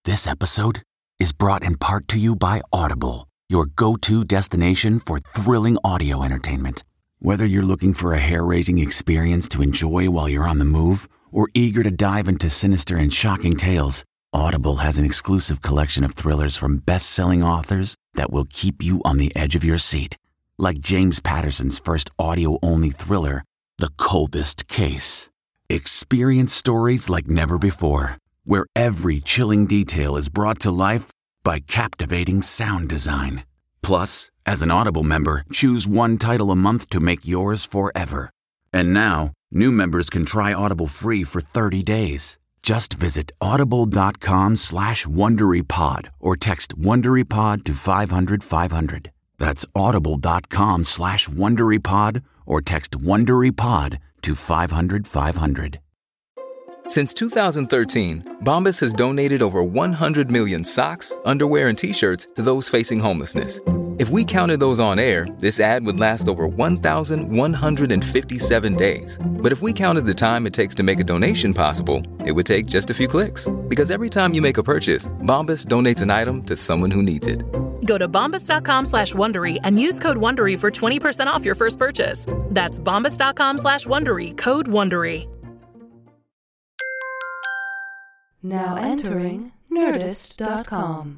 This episode is brought in part to you by Audible, your go-to destination for thrilling audio entertainment. Whether you're looking for a hair-raising experience to enjoy while you're on the move or eager to dive into sinister and shocking tales, Audible has an exclusive collection of thrillers from best-selling authors that will keep you on the edge of your seat. Like James Patterson's first audio-only thriller, The Coldest Case. Experience stories like never before, where every chilling detail is brought to life by captivating sound design. Plus, as an Audible member, choose one title a month to make yours forever. And now, new members can try Audible free for 30 days. Just visit audible.com/WonderyPod or text WonderyPod to 500-500. That's audible.com/WonderyPod or text WonderyPod to 500-500. Since 2013, Bombas has donated over 100 million socks, underwear, and T-shirts to those facing homelessness. If we counted those on air, this ad would last over 1,157 days. But if we counted the time it takes to make a donation possible, it would take just a few clicks. Because every time you make a purchase, Bombas donates an item to someone who needs it. Go to bombas.com/Wondery and use code Wondery for 20% off your first purchase. That's bombas.com/Wondery, code Wondery. Now entering Nerdist.com.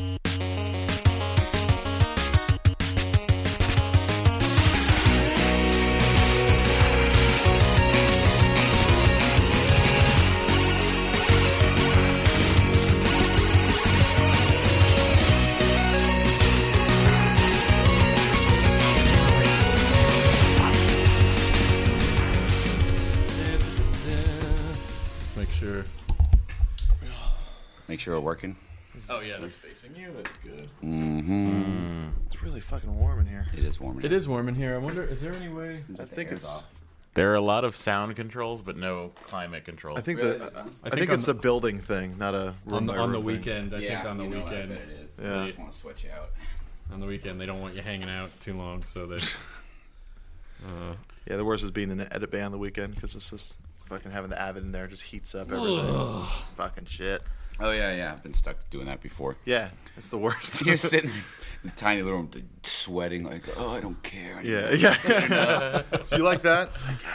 Make sure we're working. Oh yeah, that's facing you. That's good. Mm-hmm. It's really fucking warm in here. It is warm. It is warm in here. I wonder, is there any way? I think it's. off. There are a lot of sound controls, but no climate control. I think it's a building thing, not a room on the thing. weekend. I think on the weekend. It is. Yeah. They just want to switch out. On the weekend, they don't want you hanging out too long, so they. Yeah, the worst is being in an edit bay on the weekend because it's just fucking having the Avid in there just heats up everything. Fucking shit. Oh yeah. I've been stuck doing that before. Yeah, it's the worst. You're sitting in a tiny little room, sweating like, oh, I don't care anymore. Yeah. Do you like that?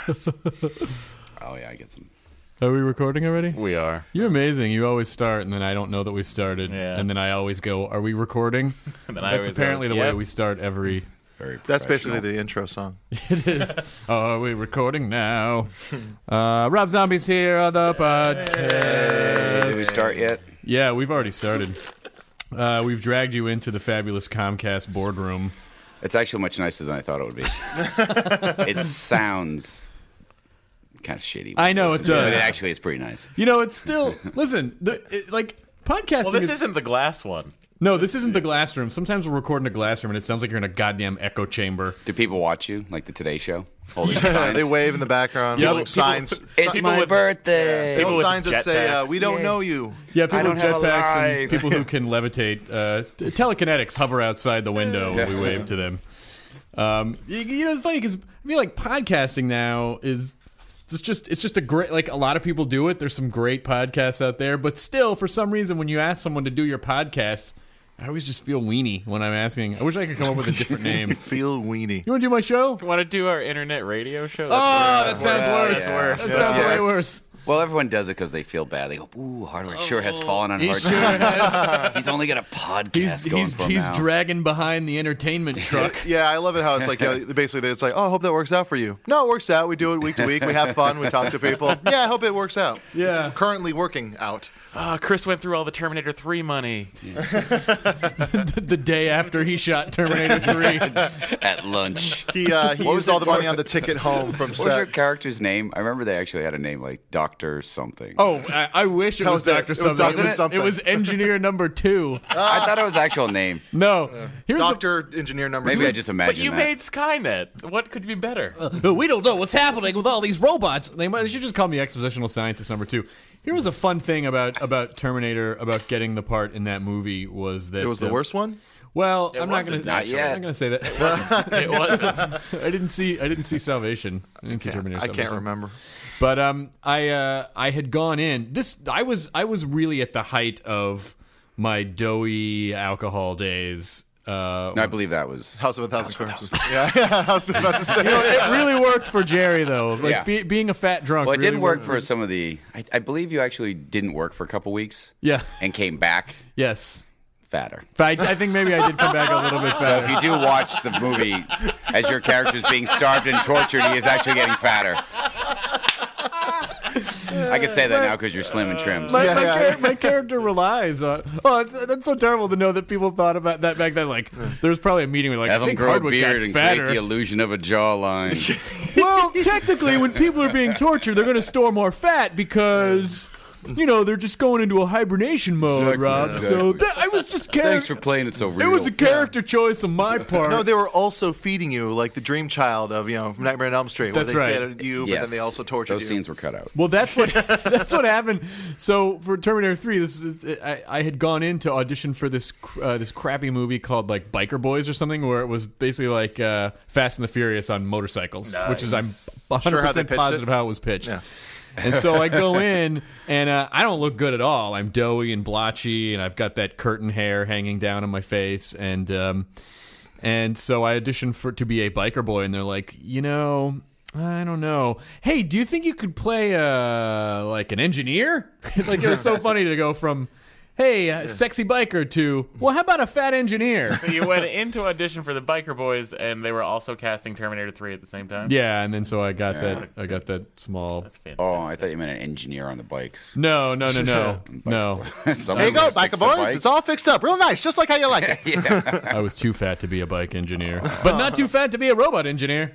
Oh yeah, I get some. Are we recording already? We are. You're amazing. You always start, and then I don't know that we've started, and then I always go, "Are we recording?" And then That's apparently the way we start every. Very That's basically the intro song. It is. Are we recording now? Rob Zombie's here on the podcast. Did we start yet? Yeah, we've already started. We've dragged you into the fabulous Comcast boardroom. It's actually much nicer than I thought it would be. It sounds kind of shitty. I know it does. But actually, it's pretty nice. You know, it's still... Listen, podcasting... Well, this isn't the glass one. No, this isn't the glass room. Sometimes we're recording a glass room, and it sounds like you're in a goddamn echo chamber. Do people watch you, like the Today Show? Holding Yeah, signs? they wave in the background. Yeah, little signs. It's my birthday. Little with signs that say, jetpacks. "We don't know you." Yeah, people I don't with have a jetpacks and life. people who can levitate. Telekinetics hover outside the window when we wave to them. You know, it's funny because I feel like podcasting now is... It's just a great, like, a lot of people do it. There's some great podcasts out there, but still, for some reason, when you ask someone to do your podcast, I always just feel weenie when I'm asking. I wish I could come up with a different name. Feel weenie. You want to do my show? You want to do our internet radio show? That sounds worse. Yeah. That sounds way worse. Well, everyone does it because they feel bad. They go, "Ooh, Hardwick sure has fallen on He hard sure times. has. He's only got a podcast going for him He's now." dragging behind the entertainment truck. Yeah, I love it how it's like, basically, it's like, "Oh, I hope that works out for you." No, it works out. We do it week to week. We have fun. We talk to people. Yeah, I hope it works out. Yeah. It's currently working out. Chris went through all the Terminator 3 money. The day after he shot Terminator 3. At lunch. He used all the money on the ticket home from What was your set. character's name? I remember they actually had a name like Dr. something. Oh, I wish it was That Dr. was it. It was Something. Dr. Something. It was engineer number 2. I thought it was actual name. No. Here's Doctor Engineer number Maybe 2. I just imagined But you that. made Skynet. What could be better? we don't know what's happening with all these robots. They should just call me expositional scientist number 2. Here was a fun thing about Terminator, about getting the part in that movie was that It was the worst one? Well, It I'm not going wasn't, to. actually. I'm not going to say that. It wasn't. I didn't see Salvation. I didn't see Terminator. I Salvation. can't remember. But I had gone in. I was really at the height of my doughy alcohol days. No, I believe that was House of a Thousand Corpses. Yeah, I was about to say. It really worked for Jerry though. Like Yeah. being a fat drunk. Well, it really didn't work for some of the. I believe you actually didn't work for a couple weeks. Yeah. And came back Yes. fatter. But I think maybe I did come back a little bit So fatter. if you do watch the movie as your character's being starved and tortured, he is actually getting fatter. I could say that now because you're slim and trim. My character relies on. Oh, that's so terrible to know that people thought about that back then. Like, there was probably a meeting where, like, Have I him think grow a Hardwick beard got and fatter. create the illusion of a jawline. Well, technically, when people are being tortured, they're going to store more fat because, they're just going into a hibernation mode, Exactly, Rob. exactly. So I was just Thanks for playing it so real. It was a character choice on my part. No, they were also feeding you like the dream child of from Nightmare on Elm Street. That's where right. they fed you, but Yes. then they also tortured Those you. scenes were cut out. Well, that's what happened. So for Terminator 3, I had gone in to audition for this crappy movie called like Biker Boys or something, where it was basically like Fast and the Furious on motorcycles, which is I'm 100% Sure how they pitched positive it? how it was pitched. Yeah. And so I go in, and I don't look good at all. I'm doughy and blotchy, and I've got that curtain hair hanging down on my face, and so I auditioned to be a biker boy, and they're like, I don't know. Hey, do you think you could play like an engineer? Like, it was so funny to go from, hey, sexy biker to, well, how about a fat engineer? So you went into audition for the Biker Boys, and they were also casting Terminator 3 at the same time? Yeah, and then so I got that small. That's fantastic. Oh, I thought you meant an engineer on the bikes. No. Someone There you go, was fixed biker the boys. bike. It's all fixed up, real nice, just like how you like it. I was too fat to be a bike engineer, but not too fat to be a robot engineer.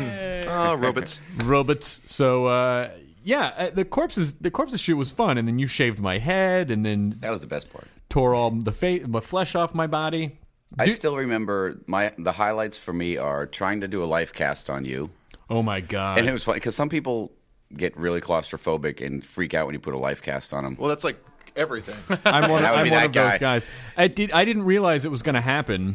Oh, robots. Robots. So the corpses shoot was fun, and then you shaved my head, and then That was the best part. tore all the flesh off my body. I still remember the highlights for me are trying to do a life cast on you. Oh my god! And it was funny because some people get really claustrophobic and freak out when you put a life cast on them. Well, that's like everything. I'm one, That would I'm be one that of those guy. guys. I didn't realize it was going to happen,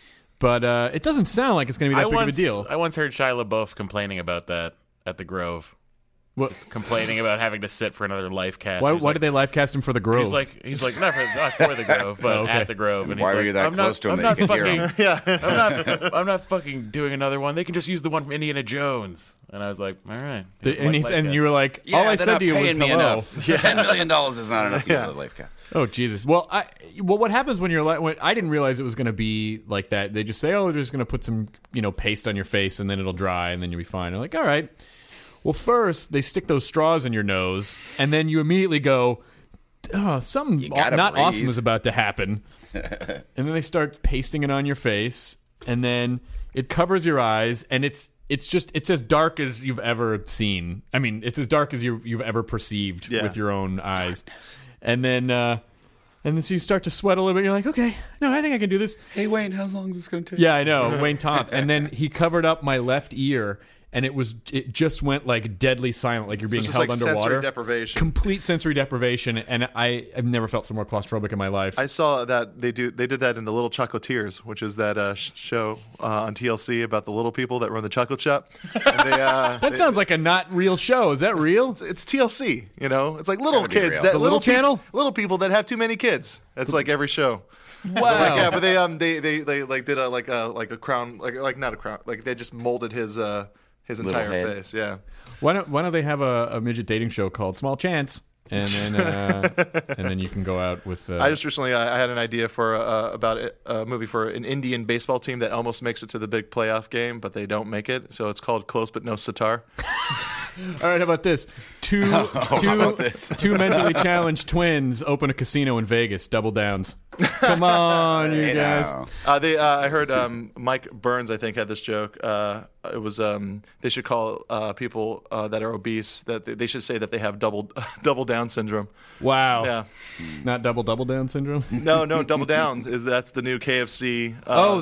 but it doesn't sound like it's going to be that big of a deal. I once heard Shia LaBeouf complaining about that at the Grove. What? Complaining about having to sit for another life cast. Why did they live cast him for the Grove? He's like not for the Grove, but Okay. at the Grove. And Why he's were like, you that I'm close to him I'm that not you could hear fucking, him? I'm not fucking doing another one. They can just use the one from Indiana Jones. And I was like, all right. And you were like, all I they're said not to you was paying me hello. enough. $10 million is not enough to get a life cast. Oh Jesus! Well, what happens when you're when I didn't realize it was going to be like that. They just say, "Oh, they're just going to put some paste on your face, and then it'll dry, and then you'll be fine." I'm like, "All right." Well, first they stick those straws in your nose, and then you immediately go, "Oh, something gotta not breathe. awesome is about to happen." And then they start pasting it on your face, and then it covers your eyes, and it's as dark as you've ever seen. I mean, it's as dark as you've ever perceived with your own eyes. And then so you start to sweat a little bit. You're like, okay, no, I think I can do this. Hey, Wayne, how long is this going to take? Yeah, I know, Wayne Toth. And then he covered up my left ear, and it just went like deadly silent, like you're being it's just held like underwater. sensory deprivation. Complete sensory deprivation, and I've never felt so more claustrophobic in my life. I saw that they did that in The Little Chocolatiers, which is that show on TLC about the little people that run the chocolate shop. And that sounds like a not real show. Is that real? It's TLC, It's like little Gotta be kids real. that The Little Channel? little people that have too many kids. That's like every show. Wow. But they like did a crown, like not a crown, like they just molded his entire head. face. Yeah. Why don't they have a midget dating show called Small Chance, and then you can go out with. I just recently I had an idea for about a movie for an Indian baseball team that almost makes it to the big playoff game, but they don't make it. So it's called Close But No Sitar. All right, how about this? Two mentally challenged twins open a casino in Vegas. Double downs. Come on, you Hey, guys. now. I heard Mike Burns, I think, had this joke. It was they should call people that are obese that they should say that they have double down syndrome. Wow. Yeah. Not double down syndrome. No, double downs that's the new KFC.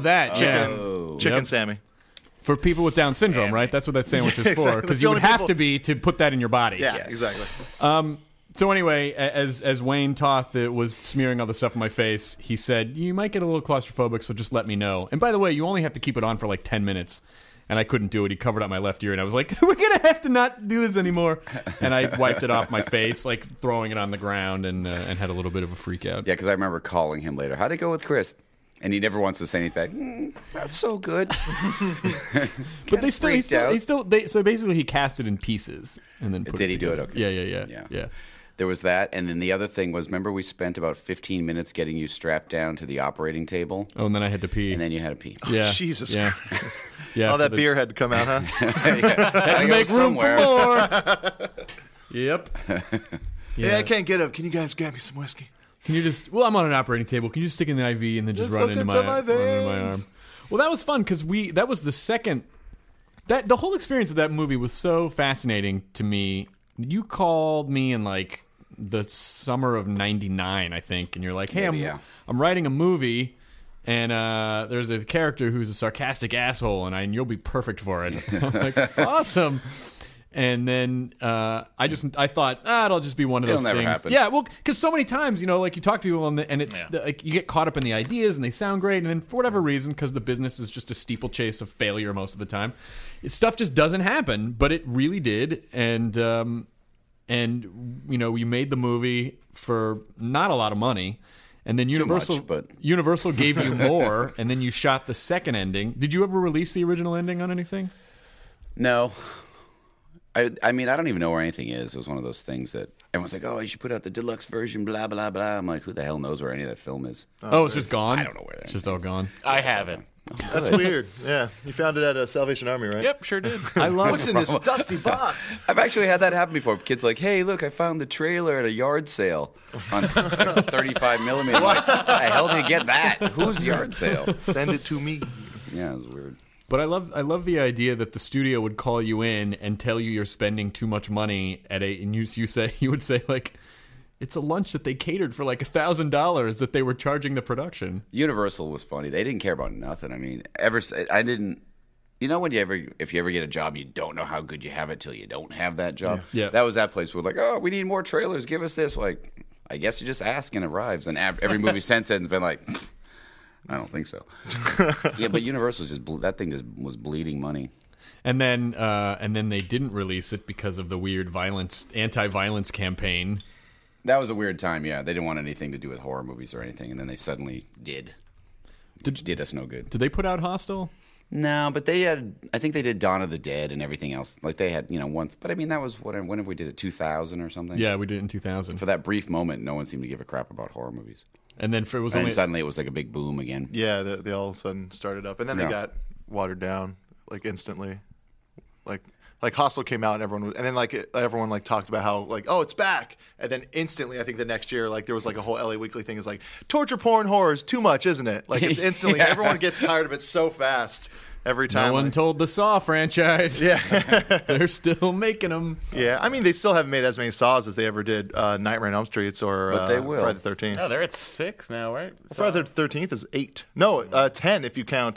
Chicken Chicken Sammy. For people with Down syndrome, right? That's what that sandwich is for. Exactly. Because That's the you would only have people- to be to put that in your body. Yeah, Yes. exactly. So anyway, as Wayne Toth was smearing all the stuff on my face, he said, "You might get a little claustrophobic, so just let me know. And by the way, you only have to keep it on for like 10 minutes." And I couldn't do it. He covered up my left ear, and I was like, "We're gonna have to not do this anymore." And I wiped it off my face, like throwing it on the ground, and had a little bit of a freak out. Yeah, because I remember calling him later. How'd it go with Chris? And he never wants to say anything back. That's so good. But they still. So basically, he cast it in pieces, and then put Did it he do it? together. Okay. Yeah. There was that, and then the other thing was, remember we spent about 15 minutes getting you strapped down to the operating table, Oh, and then I had to pee. and then you had to pee. Yeah. Jesus Yeah. Christ. Yeah. All for that the- beer had to come out, huh? Had to make room for more. Yep. Yeah, I can't get up. Can you guys grab me some whiskey? Can you just? Well, I'm on an operating table. Can you just stick in the IV and then just Just run hook into it my to my run into my veins. arm? Well, that was fun because that was the second. That the whole experience of that movie was so fascinating to me. You called me in like the summer of '99, I think, and you're like, "Hey, Maybe, I'm writing a movie." And there's a character who's a sarcastic asshole, and you'll be perfect for it. I'm like, awesome. And then I thought, it'll just be one of those It'll never things. happen. Yeah, well, because so many times, like you talk to people and it's like you get caught up in the ideas and they sound great, and then for whatever reason, because the business is just a steeplechase of failure most of the time, stuff just doesn't happen. But it really did, and you made the movie for not a lot of money. And then Universal gave you more, and then you shot the second ending. Did you ever release the original ending on anything? No. I mean, I don't even know where anything is. It was one of those things that everyone's like, "Oh, you should put out the deluxe version, blah, blah, blah." I'm like, who the hell knows where any of that film is? Oh, it's just gone? I don't know where that It's just all gone. I have it. That's weird. Yeah, you found it at a Salvation Army, right? Yep, sure did. I love What's in this dusty box? I've actually had that happen before. Kids like, "Hey, look, I found the trailer at a yard sale on 35 millimeter." Like, how the hell did you get that? Whose yard sale? Send it to me. Yeah, it was weird. But I love the idea that the studio would call you in and tell you you're spending too much money and you would say like, it's a lunch that they catered for like $1,000 that they were charging the production. Universal was funny. They didn't care about nothing. I mean, I didn't. You know when if you ever get a job, you don't know how good you have it till you don't have that job. Yeah. That was that place where like, "Oh, we need more trailers. Give us this." Like, I guess you just ask and it arrives. And every movie since then has been like, I don't think so. Yeah, but Universal that thing just was bleeding money. And then they didn't release it because of the weird anti-violence campaign. That was a weird time. Yeah, they didn't want anything to do with horror movies or anything, and then they suddenly did. Which did us no good. Did they put out Hostel? No, but they had. I think they did Dawn of the Dead and everything else. Like they had, once. But I mean, that was whenever we did it, 2000 or something. Yeah, we did it in 2000. For that brief moment, no one seemed to give a crap about horror movies. And then suddenly it was like a big boom again. Yeah, they all of a sudden started up, and then they got watered down like instantly. Like Hostel came out, and everyone talked about how oh, it's back, and then instantly I think the next year there was a whole LA Weekly thing is like torture porn horror is too much, isn't it? Like it's instantly everyone gets tired of it so fast. Every time. No one told the Saw franchise. Yeah. They're still making them. Yeah. I mean, they still haven't made as many Saws as they ever did Nightmare on Elm Street or but they will. Friday the 13th. No, they're at 6 now, right? Friday the 13th is 8. No, 10 if you count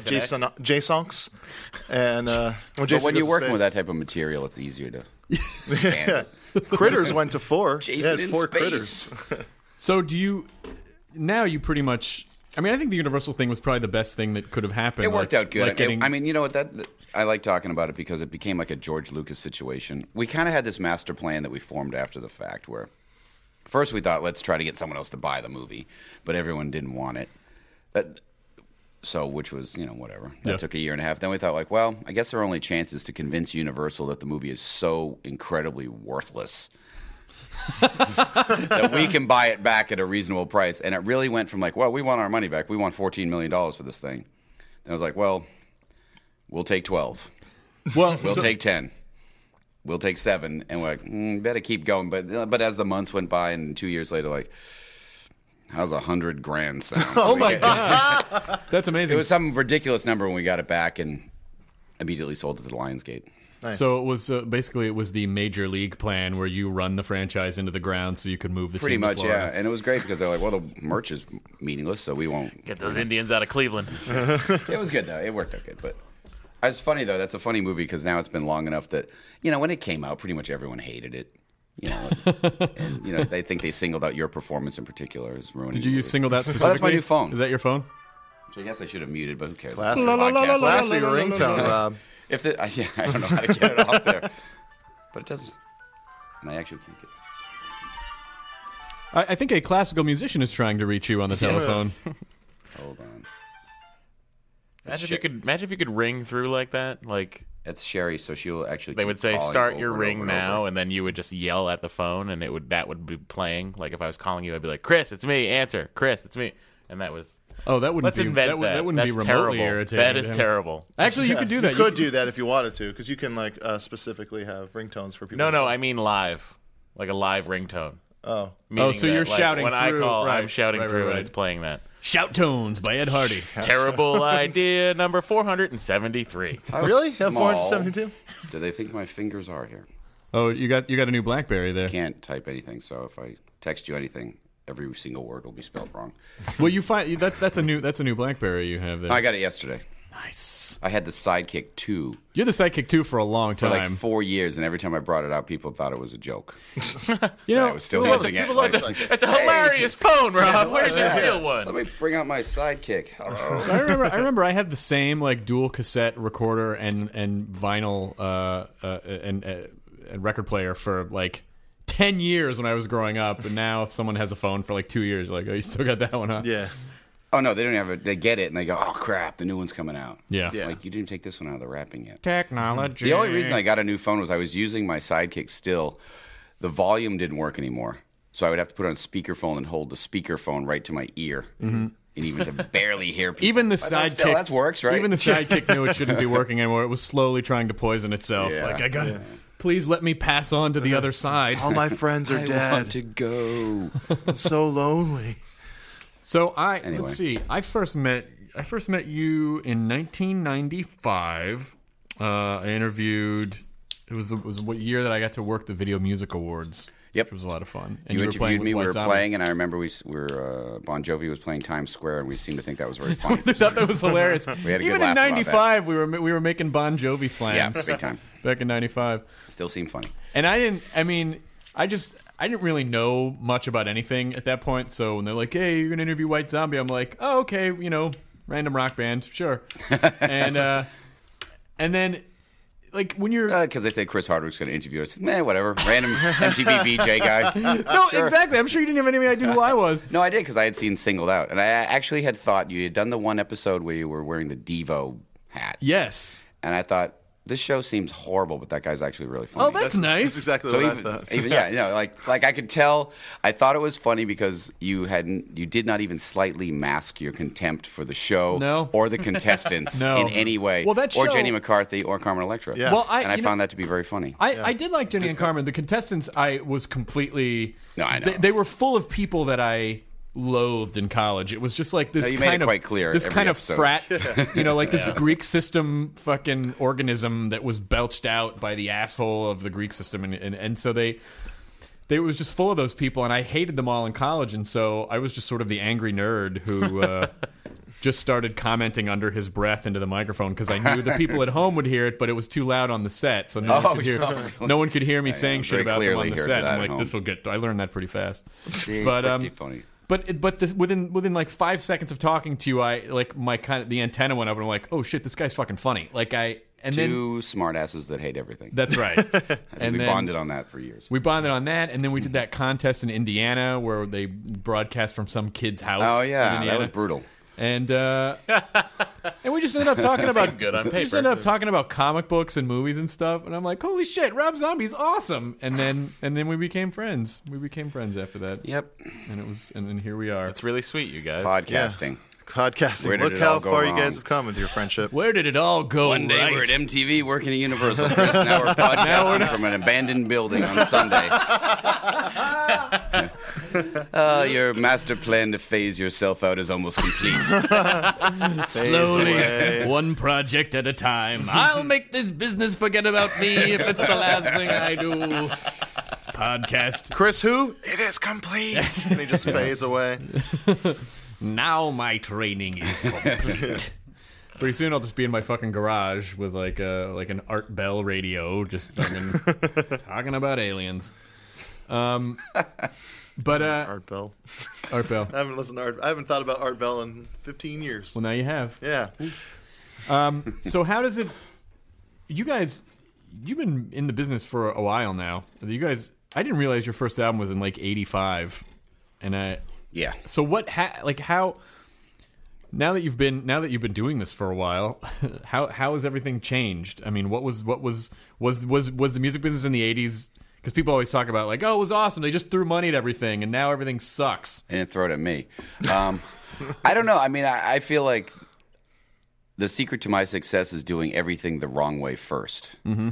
Jason's. And but when you're working with that type of material, it's easier to expand it. Critters went to 4. Jason had in 4 space. critters. So you pretty much... I mean, I think the Universal thing was probably the best thing that could have happened. It worked out good. I mean, you know what? I like talking about it because it became like a George Lucas situation. We kind of had this master plan that we formed after the fact where first we thought, let's try to get someone else to buy the movie, but everyone didn't want it. Which was, whatever. That took a year and a half. Then we thought, I guess our only chance is to convince Universal that the movie is so incredibly worthless that we can buy it back at a reasonable price. And it really went from we want our money back. We want $14 million for this thing. And I was like, we'll take 12. We'll take 10. We'll take 7. And we're like, better keep going. But as the months went by and 2 years later, how's $100,000 sound? Oh my God. That's amazing. It was some ridiculous number when we got it back and immediately sold it to the Lionsgate. Nice. So it was basically the Major League plan where you run the franchise into the ground so you could move the Pretty team much, to Florida. yeah. And it was great because they're like, the merch is meaningless, so we won't. Get those Indians out of Cleveland. It was good, though. It worked out good. But it's funny, though. That's a funny movie because now it's been long enough that, when it came out, pretty much everyone hated it. You know, and you know they think they singled out your performance in particular as ruining. Did you use singled out specifically? Well, that's my new phone. Is that your phone? Which I guess I should have muted, but who cares? Classic Podcast. ringtone, Rob. If the, yeah, I don't know how to get it off there, but it doesn't. And I actually can't get it. I think a classical musician is trying to reach you on the telephone. Hold on. Imagine if you could ring through like that. Like it's Sherry, so she'll actually. They would say, calling "Start over your and ring over and now," over. and then you would just yell at the phone, and that would be playing. Like if I was calling you, I'd be like, "Chris, it's me. Answer, Chris, it's me." And that was. Oh, that wouldn't Let's be invent that wouldn't be That's remotely terrible. irritating. That is terrible. Actually, you could do that. You could do that if you wanted to, because you can like specifically have ringtones for people. No, I mean live, like a live ringtone. Oh, Meaning so that, you're like, shouting when through, I call, right, I'm shouting right, through, right. and it's playing that. Shout Tones by Ed Hardy. Terrible idea number 473. How really? You have small 472? Do they think my fingers are here? Oh, you got a new BlackBerry there. Can't type anything, so if I text you anything, every single word will be spelled wrong. Well, you find that's a new BlackBerry you have there. I got it yesterday. Nice. I had the Sidekick 2 You're the Sidekick 2 for a long for time. like 4 years, and every time I brought it out, people thought it was a joke. You know, I was still using it. Like, It's a hilarious phone, Rob. Where's your real let one? me bring out my Sidekick. Hello. I remember I had the same like dual cassette recorder and vinyl and record player for like 10 years when I was growing up, and now if someone has a phone for like 2 years, like, oh, you still got that one, huh? yeah. Oh no, they don't have it. They get it and they go, "Oh crap, the new one's coming out." Yeah. Like you didn't take this one out of the wrapping yet. Technology. The only reason I got a new phone was I was using my Sidekick still. The volume didn't work anymore, so I would have to put it on speakerphone and hold the speakerphone right to my ear, and even to barely hear people. Even the But that's Sidekick still, that works, right? Even the Sidekick knew it shouldn't be working anymore. It was slowly trying to poison itself. Yeah. Like, I got to please let me pass on to the other side. All my friends are I dead. want to go. I'm so lonely. So Anyway. let's see. I first met you in 1995. I interviewed. It was what year that I got to work the Video Music Awards. Yep. Which was a lot of fun. And You were playing interviewed with me. We White were Zombie. playing, and I remember we were Bon Jovi was playing Times Square, and we seemed to think that was very funny. I thought that was hilarious. had a good Even laugh in about '95, we were making Bon Jovi slams. Yeah, big time. Back in '95. Still seemed funny. And I didn't really know much about anything at that point. So when they're like, "Hey, you're gonna interview White Zombie," I'm like, "Oh, okay, random rock band, sure." and then, like when you're Because they said Chris Hardwick's going to interview us. Whatever. Random MTV VJ guy. no, exactly. I'm sure you didn't have any idea who I was. No, I did because I had seen Singled Out. And I actually had thought you had done the one episode where you were wearing the Devo hat. Yes. And I thought, this show seems horrible, but that guy's actually really funny. Oh, that's nice. That's exactly So what even, I thought. even like I could tell. I thought it was funny because you did not even slightly mask your contempt for the show, No. or the contestants No. in any way, Well, that or show- Jenny McCarthy or Carmen Electra. Yeah. Well, and I you know- found that to be very funny. I did like Jenny and Carmen. The contestants, I was completely. No, I know. They were full of people that I loathed in college. It was just like this No, you made kind it of quite clear this every kind of episode. frat, like this Greek system fucking organism that was belched out by the asshole of the Greek system, and so they was just full of those people, and I hated them all in college, and so I was just sort of the angry nerd who just started commenting under his breath into the microphone because I knew the people at home would hear it, but it was too loud on the set, so no one could hear me saying shit very about them on clearly the heard set. that I'm at like, home. this will get. I learned that pretty fast, Pretty funny. but this, within like 5 seconds of talking to you, I like the antenna went up, and I'm like, oh shit, this guy's fucking funny. Then Two smartasses that hate everything. that's right. And we then bonded on that for years. We bonded on that, and then we did that contest in Indiana where they broadcast from some kid's house. Oh in yeah, Indiana. that was brutal. And we just ended up talking about good on we just paper. ended up talking about comic books and movies and stuff. And I'm like, holy shit, Rob Zombie's awesome. And then we became friends. We became friends after that. Yep. And then here we are. It's really sweet, you guys. Podcasting. Podcasting. Where did Look it how all go far you wrong? guys have come into your friendship. Where did it all go? One day right? we're at MTV working at Universal, Chris. Now we're podcasting from an abandoned building on Sunday. Your master plan to phase yourself out is almost complete. Slowly, one project at a time. I'll make this business forget about me if it's the last thing I do. Podcast. Chris, who? It is complete. And he just fades away. Now my training is complete. Pretty soon I'll just be in my fucking garage with like an Art Bell radio, just fucking talking about aliens. But Art Bell. Art Bell. I haven't listened to Art. I haven't thought about Art Bell in 15 years. Well, now you have. Yeah. So how does it? You guys, you've been in the business for a while now. You guys, I didn't realize your first album was in like '85, and Yeah. So what? How? Now that you've been doing this for a while, how has everything changed? I mean, what was the music business in the '80s? Because people always talk about like, oh, it was awesome. They just threw money at everything, and now everything sucks. They didn't throw it at me. I don't know. I mean, I feel like the secret to my success is doing everything the wrong way first. Mm-hmm.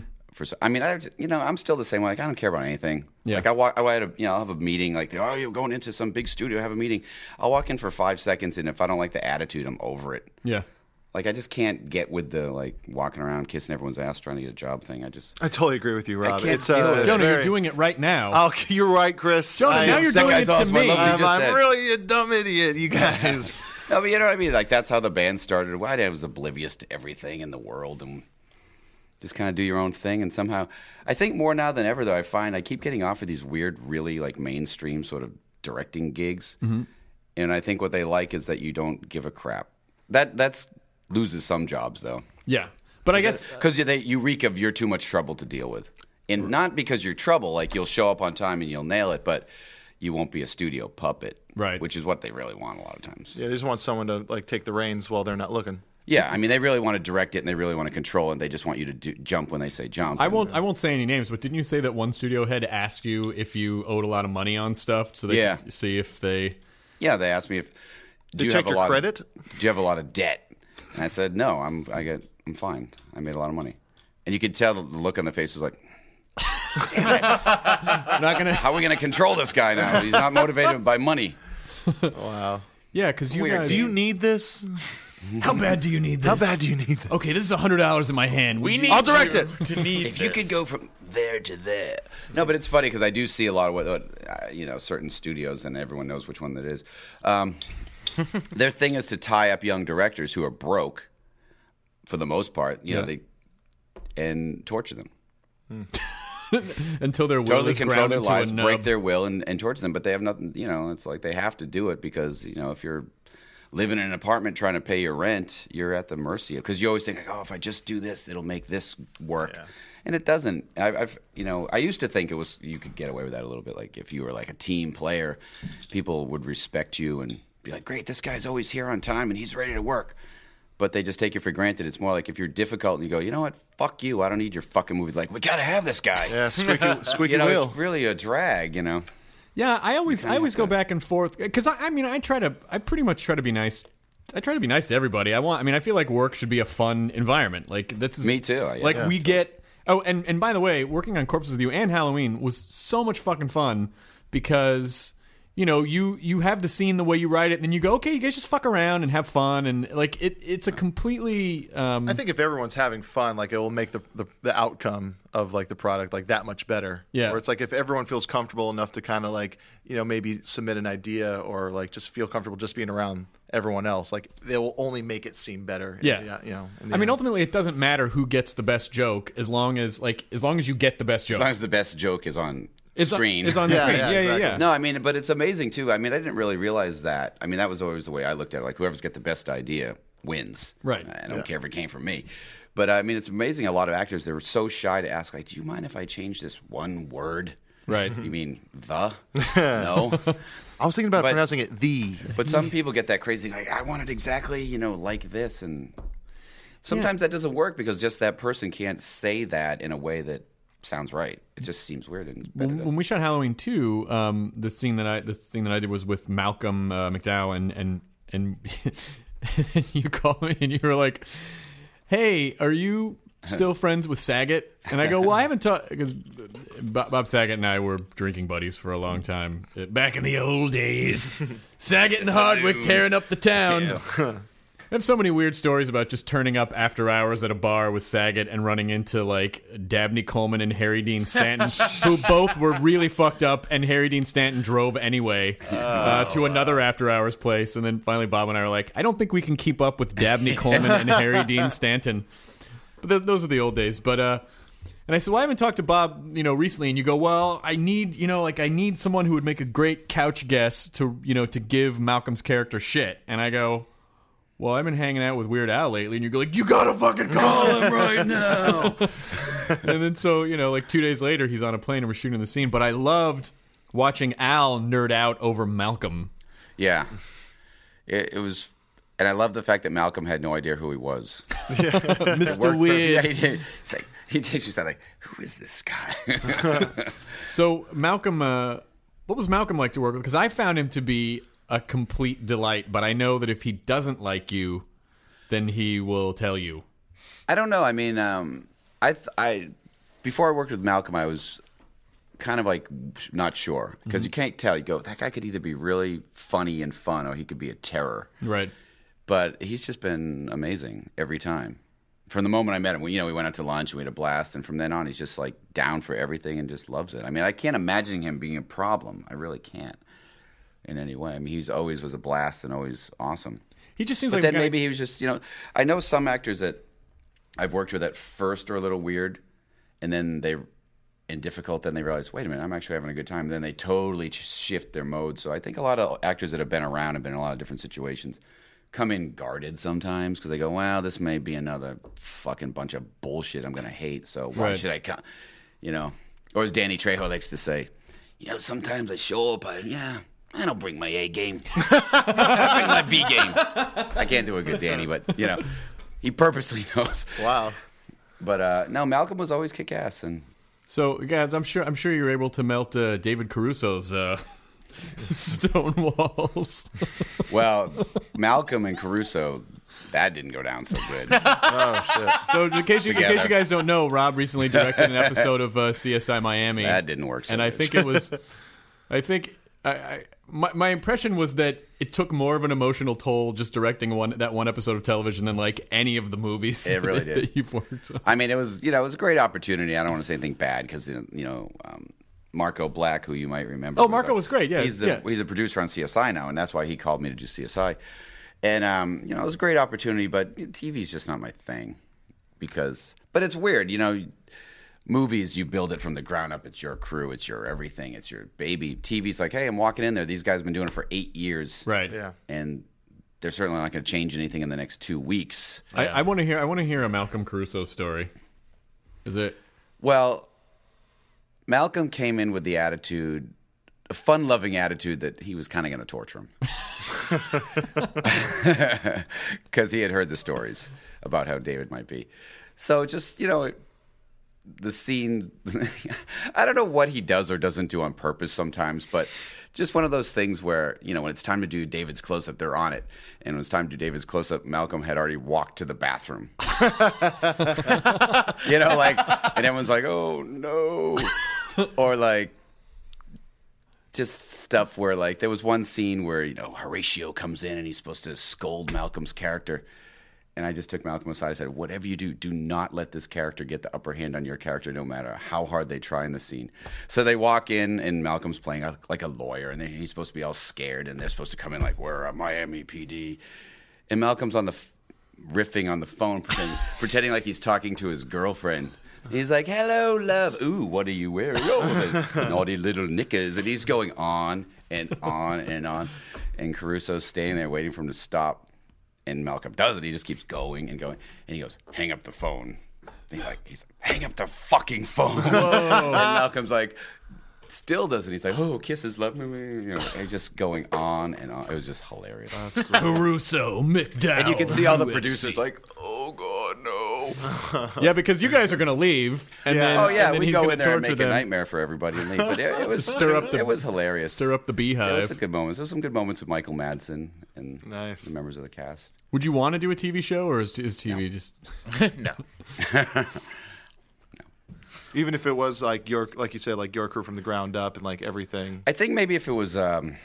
I'm still the same way. Like, I don't care about anything. Yeah. Like I'll have a meeting. Like, oh, you're going into some big studio, have a meeting. I'll walk in for 5 seconds, and if I don't like the attitude, I'm over it. Yeah. Like, I just can't get with the, like, walking around kissing everyone's ass trying to get a job thing. I totally agree with you, Rob. I can't deal with it. Jonah, you're doing it right now. Oh, you're right, Chris. Jonah, now you're doing it to me. I'm really a dumb idiot, you guys. No, but you know what I mean? Like, that's how the band started. I was oblivious to everything in the world and just kind of do your own thing. And somehow, I think more now than ever, though, I find I keep getting offered these weird, really, like, mainstream sort of directing gigs. Mm-hmm. And I think what they like is that you don't give a crap. That's loses some jobs, though. Yeah. But I guess... Because you reek of you're too much trouble to deal with. And not because you're trouble, like you'll show up on time and you'll nail it, but you won't be a studio puppet. Right. Which is what they really want a lot of times. Yeah, they just want someone to like take the reins while they're not looking. Yeah, I mean, they really want to direct it and they really want to control it, and they just want you to jump when they say jump. I won't say any names, but didn't you say that one studio head asked you if you owed a lot of money on stuff so they could see if they... Yeah, they asked me if... Do you have a lot credit? Do you have a lot of debt? And I said, no, I'm fine. I made a lot of money. And you could tell the look on the face was like, damn it. How are we going to control this guy now? He's not motivated by money. Wow. Yeah, because you guys... Do you need this? How bad do you need this? How bad do you need this? Okay, this is $100 in my hand. I'll direct it. If you could go from there to there. No, but it's funny because I do see a lot of what certain studios, and everyone knows which one that is. Their thing is to tie up young directors who are broke, for the most part, and torture them. Until their will totally is control ground their into lives, a nub. break their will, and torture them. But they have nothing, it's like they have to do it because, if you're living in an apartment trying to pay your rent, you're at the mercy of, because you always think, like, oh, if I just do this, it'll make this work. Yeah. And it doesn't. I used to think you could get away with that a little bit. Like if you were like a team player, people would respect you and be like, great, this guy's always here on time and he's ready to work. But they just take you for granted. It's more like if you're difficult and you go, you know what, fuck you, I don't need your fucking movie. Like, we got to have this guy. Yeah, squeaky wheel. It's really a drag, Yeah, I always go back and forth because I pretty much try to be nice. I try to be nice to everybody. I feel like work should be a fun environment. Like that's me too. Yeah. We get. Oh, and by the way, working on Corpses with You and Halloween was so much fucking fun because you have the scene the way you write it, and then you go, okay, you guys just fuck around and have fun, and like it's a completely. I think if everyone's having fun, like it will make the outcome of like the product like that much better. Yeah. Where it's like if everyone feels comfortable enough to kind of like maybe submit an idea or like just feel comfortable just being around everyone else, like they will only make it seem better. Ultimately, it doesn't matter who gets the best joke as long as you get the best joke. As long as the best joke is on. Screen. It's on screen. Yeah, exactly. yeah. No, but it's amazing too. I didn't really realize that. That was always the way I looked at it. Like whoever's got the best idea wins. Right. I don't care if it came from me. But it's amazing. A lot of actors, they were so shy to ask, like, do you mind if I change this one word? Right. You mean the? No. I was thinking about pronouncing it the. But some people get that crazy, like, I want it exactly, like this. And sometimes that doesn't work because just that person can't say that in a way that sounds right. It just seems weird. And when we shot Halloween 2, the thing that I did was with Malcolm McDowell, and and you called me and you were like, "Hey, are you still friends with Saget?" And I go, "Well, I haven't talked because Bob Saget and I were drinking buddies for a long time back in the old days. Saget and Hardwick tearing up the town." Yeah. I have so many weird stories about just turning up after hours at a bar with Saget and running into like Dabney Coleman and Harry Dean Stanton, who both were really fucked up, and Harry Dean Stanton drove anyway to another after hours place. And then finally Bob and I were like, I don't think we can keep up with Dabney Coleman and Harry Dean Stanton. But those are the old days. But And I said, well, I haven't talked to Bob, recently. And you go, well, I need someone who would make a great couch guest to give Malcolm's character shit. And I go, well, I've been hanging out with Weird Al lately. And you go like, you gotta fucking call him right now. And then so, 2 days later, he's on a plane and we're shooting the scene. But I loved watching Al nerd out over Malcolm. Yeah. It was... And I love the fact that Malcolm had no idea who he was. Mr. Weird. It's like, he takes you like, who is this guy? So Malcolm, what was Malcolm like to work with? Because I found him to be a complete delight, but I know that if he doesn't like you, then he will tell you. I don't know. I mean, I before I worked with Malcolm, I was kind of like not sure because you can't tell. You go, that guy could either be really funny and fun, or he could be a terror. Right. But he's just been amazing every time. From the moment I met him, we went out to lunch, we had a blast, and from then on, he's just like down for everything and just loves it. I mean, I can't imagine him being a problem. I really can't in any way. I mean, he's always was a blast and always awesome. He just seems but like then maybe he was just, I know some actors that I've worked with at first are a little weird, and then difficult, then they realize, wait a minute, I'm actually having a good time. And then they totally shift their mode. So I think a lot of actors that have been around and been in a lot of different situations come in guarded sometimes because they go, wow, this may be another fucking bunch of bullshit I'm going to hate, so why should I come? Or as Danny Trejo likes to say, sometimes I show up, I don't bring my A game. I bring my B game. I can't do a good Danny, but, he purposely knows. Wow. But, no, Malcolm was always kick-ass. And so, guys, I'm sure you were able to melt David Caruso's... stone walls. Well, Malcolm and Caruso, that didn't go down so good. Oh shit! So in case you guys don't know, Rob recently directed an episode of CSI Miami. That didn't work so and good. My impression was that it took more of an emotional toll just directing that one episode of television than like any of the movies. It really did. That you've worked on. I mean, it was a great opportunity. I don't want to say anything bad because Marco Black, who you might remember. Oh, Marco was great. Yeah, he's a producer on CSI now, and that's why he called me to do CSI. And it was a great opportunity, but TV's just not my thing. But it's weird, movies, you build it from the ground up. It's your crew, it's your everything, it's your baby. TV's like, hey, I'm walking in there. These guys have been doing it for 8 years, right? Yeah, and they're certainly not going to change anything in the next 2 weeks. I want to hear a Malcolm Caruso story. Is it? Well, Malcolm came in with the attitude, a fun-loving attitude that he was kind of going to torture him. Because he had heard the stories about how David might be. So just, the scene, I don't know what he does or doesn't do on purpose sometimes, but just one of those things where, when it's time to do David's close-up, they're on it. And when it's time to do David's close-up, Malcolm had already walked to the bathroom. And everyone's like, oh, no. Or just stuff where there was one scene where Horatio comes in and he's supposed to scold Malcolm's character, and I just took Malcolm aside and said, whatever you do not let this character get the upper hand on your character, no matter how hard they try in the scene. So they walk in and Malcolm's playing like a lawyer, and he's supposed to be all scared, and they're supposed to come in like, we're a Miami PD, and Malcolm's on the riffing on the phone pretending like he's talking to his girlfriend. He's like, hello, love. Ooh, what are you wearing? Oh, the naughty little knickers. And he's going on and on and on. And Caruso's staying there waiting for him to stop. And Malcolm does it. He just keeps going and going. And he goes, hang up the phone. And he's like, hang up the fucking phone. And Malcolm's like, still doesn't. He's like, oh, kisses, love me. He's just going on and on. It was just hilarious. Caruso, McDowell. And you can see all the producers like, oh, God, no. Yeah, because you guys are going to leave. And then we he's go gonna in there and torture make them. a nightmare for everybody and leave. But it was it was hilarious. Stir up the beehive. It was some good moments. There was some good moments with Michael Madsen and nice. the members of the cast. Would you want to do a TV show, or is TV just... No. Even if it was like you said, like your crew from the ground up and like everything. I think maybe if it was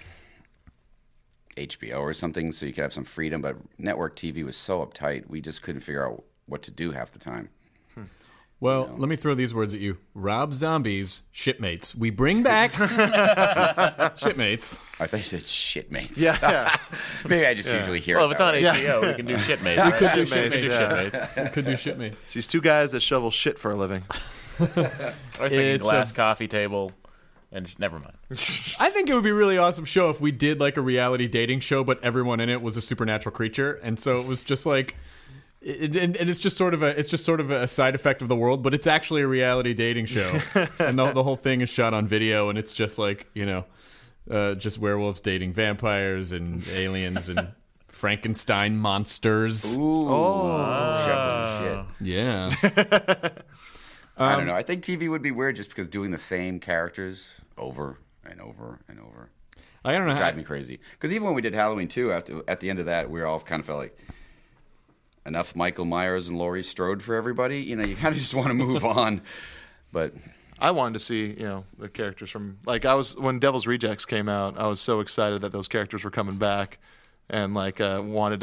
HBO or something, so you could have some freedom. But network TV was so uptight, we just couldn't figure out what to do half the time. Well, let me throw these words at you. Rob Zombie's Shipmates. We bring back Shipmates. I thought you said shitmates. Yeah. Maybe I just usually hear Well, it if it's that on way. HBO, we can do Shitmates. We could do Shipmates, Shipmates. yeah. We could do Shipmates. These two guys that shovel shit for a living. I was thinking glass coffee table, and never mind. I think it would be a really awesome show if we did like a reality dating show, but everyone in it was a supernatural creature, and so it was just like, and it's just sort of a side effect of the world, but it's actually a reality dating show, and the whole thing is shot on video, and it's just like just werewolves dating vampires and aliens and Frankenstein monsters. Ooh, shoveling shit. Yeah. I don't know. I think TV would be weird just because doing the same characters over and over and over. I don't know. It drive me crazy. Because even when we did Halloween 2, at the end of that, we all kind of felt like enough Michael Myers and Laurie Strode for everybody. You kind of just want to move on. But I wanted to see, the characters from when Devil's Rejects came out, I was so excited that those characters were coming back. And I wanted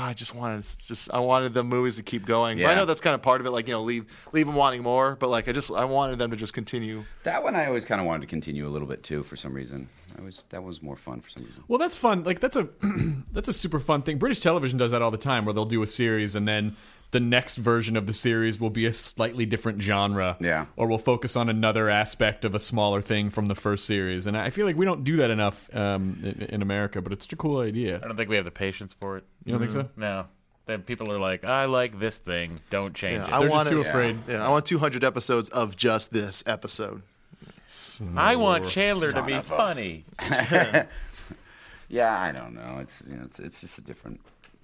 the movies to keep going. Yeah. But I know that's kind of part of it, leave them wanting more. But I wanted them to just continue. That one I always kind of wanted to continue a little bit too for some reason. That was more fun for some reason. Well, that's fun. That's a super fun thing. British television does that all the time, where they'll do a series and then the next version of the series will be a slightly different genre. Yeah. Or we'll focus on another aspect of a smaller thing from the first series. And I feel like we don't do that enough in America, but it's such a cool idea. I don't think we have the patience for it. You don't think so? No. Then people are like, I like this thing. Don't change it. They're just too afraid. Yeah, I want 200 episodes of just this episode. I want Chandler to be funny. Yeah, I don't know. It's just a different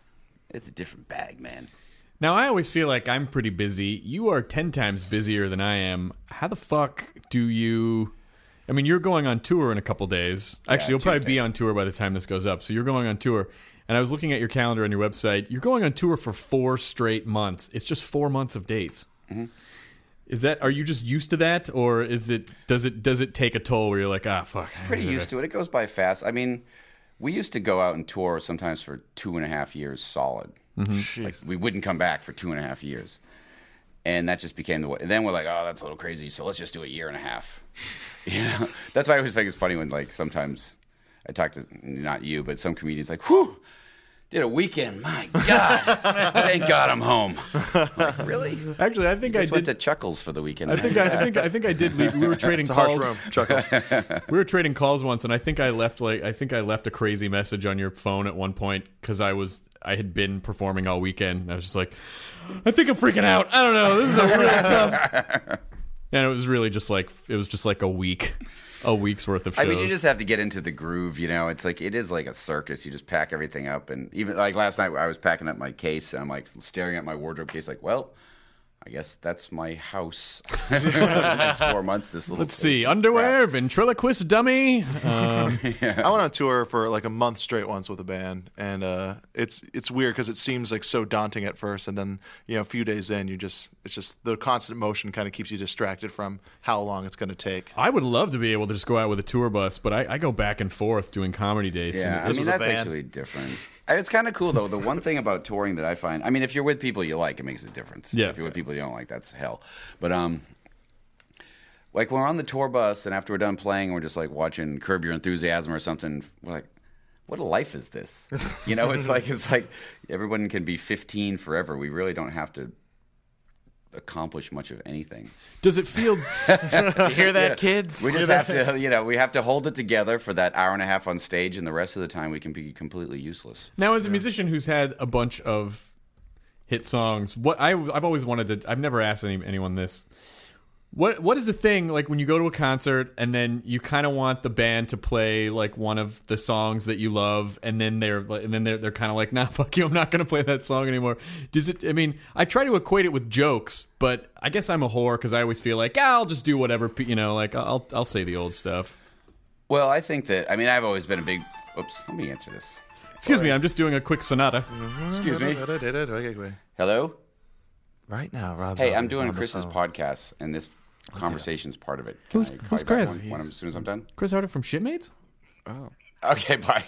bag, man. Now, I always feel like I'm pretty busy. You are 10 times busier than I am. How the fuck do you... I mean, you're going on tour in a couple days. Actually, you'll probably be on tour by the time this goes up. So you're going on tour. And I was looking at your calendar on your website. You're going on tour for 4 straight months. It's just 4 months of dates. Mm-hmm. Are you just used to that? Or does it take a toll where you're like, fuck. Pretty used to it. It goes by fast. I mean, we used to go out and tour sometimes for 2.5 years solid. Mm-hmm. We wouldn't come back for 2.5 years. And that just became the way. And then we're like, that's a little crazy, so let's just do a year and a half. That's why I always think it's funny when, sometimes I talk to, not you, but some comedians whew, did a weekend. My God. Thank God I'm home. Like, really? Actually, I think I went to Chuckles for the weekend. I think I did leave. We were trading calls. Harsh room, Chuckles. We were trading calls once, and I think I left a crazy message on your phone at one point because I had been performing all weekend. And I was just like, I think I'm freaking out. I don't know. This is really tough. And it was really just like a week's worth of shows. I mean, you just have to get into the groove, It's it is like a circus. You just pack everything up, and even last night I was packing up my case, and I'm staring at my wardrobe case, well, I guess that's my house. For the next 4 months. Let's see, underwear, ventriloquist dummy. I went on tour for a month straight once with a band, and it's weird because it seems so daunting at first, and then a few days in, it's just the constant motion kind of keeps you distracted from how long it's going to take. I would love to be able to just go out with a tour bus, but I go back and forth doing comedy dates. Yeah, I mean that's actually different. It's kind of cool though. The one thing about touring that I find, I mean, if you're with people you like, it makes a difference. Yeah. If you're with people you don't like, that's hell. But when we're on the tour bus and after we're done playing, we're just watching Curb Your Enthusiasm or something. We're like, what a life is this? It's like everyone can be 15 forever. We really don't have to accomplish much of anything. Does it feel? You hear that, kids? We just have to, we have to hold it together for that hour and a half on stage, and the rest of the time we can be completely useless. Now, as a musician who's had a bunch of hit songs, what I've always wanted to. I've never asked anyone this. What is the thing when you go to a concert and then you kind of want the band to play one of the songs that you love, and then they're kind of like, nah, fuck you, I'm not going to play that song anymore. Does it? I mean, I try to equate it with jokes, but I guess I'm a whore because I always feel like I'll just do whatever, I'll say the old stuff. Well, I think that I've always been a big. Oops, let me answer this. Excuse me, I'm just doing a quick sonata. Excuse me. Hello. Right now, Rob. Hey, I'm doing Chris's podcast, and this conversation's part of it. Who's Chris? As soon as I'm done. Chris Harder from Shipmates? Oh. Okay, bye.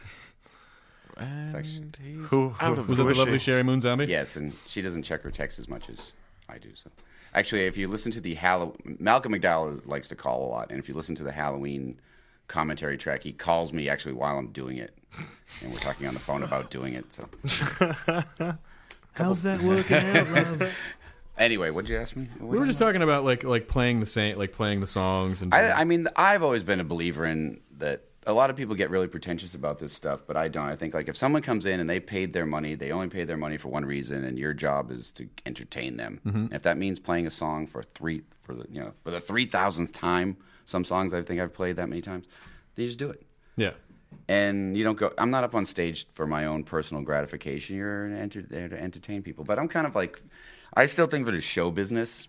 Who was it? The lovely Sherry Moon Zombie? Yes, and she doesn't check her text as much as I do. So, actually, if you listen to the Malcolm McDowell likes to call a lot, and if you listen to the Halloween commentary track, he calls me actually while I'm doing it, and we're talking on the phone about doing it. So. How's that working out, love? Anyway, what did you ask me? We were just talking about like playing the songs and. I mean, I've always been a believer in that. A lot of people get really pretentious about this stuff, but I don't. I think like if someone comes in and they paid their money, they only paid their money for one reason, and your job is to entertain them. Mm-hmm. And if that means playing a song for the 3,000th time, some songs I think I've played that many times, they just do it. Yeah. And you don't go. I'm not up on stage for my own personal gratification. You're there to entertain people. But I'm kind of like, I still think of it as show business.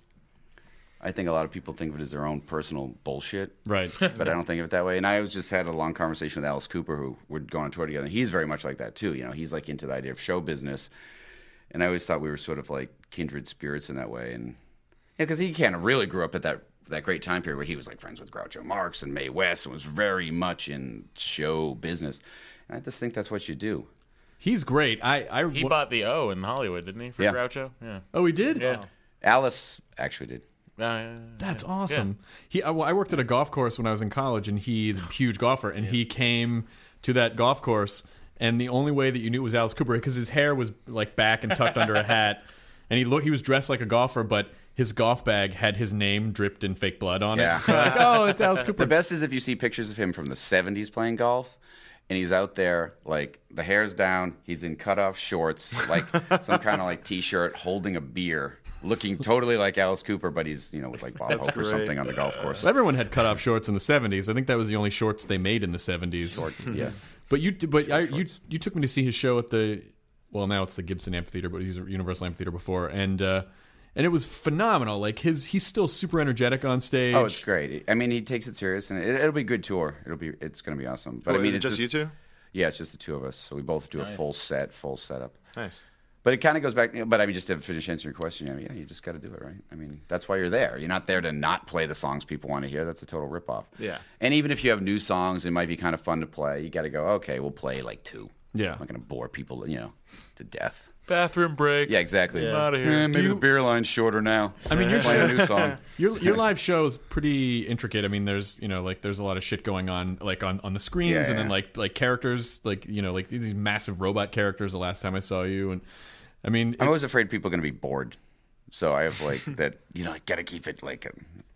I think a lot of people think of it as their own personal bullshit. Right. But I don't think of it that way. And I just had a long conversation with Alice Cooper, who we're going on tour together. And he's very much like that, too. You know, he's like into the idea of show business. And I always thought we were sort of like kindred spirits in that way. And because he kind of really grew up at that great time period where he was like friends with Groucho Marx and Mae West and was very much in show business. And I just think that's what you do. He's great. He bought the O in Hollywood, didn't he, for Groucho? Yeah. Oh, he did? Yeah. Alice actually did. That's awesome. Yeah. I worked at a golf course when I was in college, and he's a huge golfer, and he came to that golf course, and the only way that you knew it was Alice Cooper, because his hair was like back and tucked under a hat, and he was dressed like a golfer, but his golf bag had his name dripped in fake blood on it. Like, oh, it's Alice Cooper. The best is if you see pictures of him from the 70s playing golf, and he's out there, like, the hair's down, he's in cutoff shorts, like some kind of like T-shirt, holding a beer, looking totally like Alice Cooper, but he's, with like Bob Hope or something on the golf course. Well, everyone had cutoff shorts in the 70s. I think that was the only shorts they made in the 70s. Short, yeah. But you took me to see his show at now it's the Gibson Amphitheater, but he was at Universal Amphitheater before, and it was phenomenal. Like he's still super energetic on stage. Oh, it's great. I mean, he takes it serious, and it'll be a good tour. It's going to be awesome. But I mean, it's just you two? Yeah, it's just the two of us. So we both do a full setup. Nice. But it kind of goes back. But I mean, just to finish answering your question, you just got to do it, right? I mean, that's why you're there. You're not there to not play the songs people want to hear. That's a total ripoff. Yeah. And even if you have new songs, it might be kind of fun to play. You got to go. Okay, we'll play like two. Yeah. I'm not going to bore people, to death. Bathroom break. Yeah, exactly. I'm out of here. Maybe the beer line's shorter now. I mean, you're playing a new song. Your live show is pretty intricate. I mean, there's there's a lot of shit going on, like on the screens, and then like characters, like these massive robot characters. The last time I saw you, and I mean, I'm always afraid people are going to be bored, so I have like that. Got to keep it like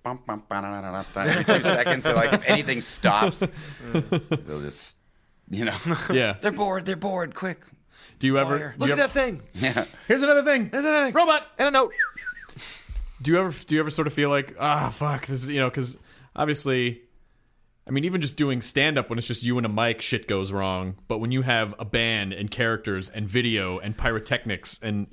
every 2 seconds. So like if anything stops, they'll just yeah, they're bored. Quick. Do you ever look at that thing? Yeah. Here's another thing. Robot and a note. Do you ever sort of feel like, fuck, this is because obviously, I mean, even just doing stand up when it's just you and a mic, shit goes wrong. But when you have a band and characters and video and pyrotechnics and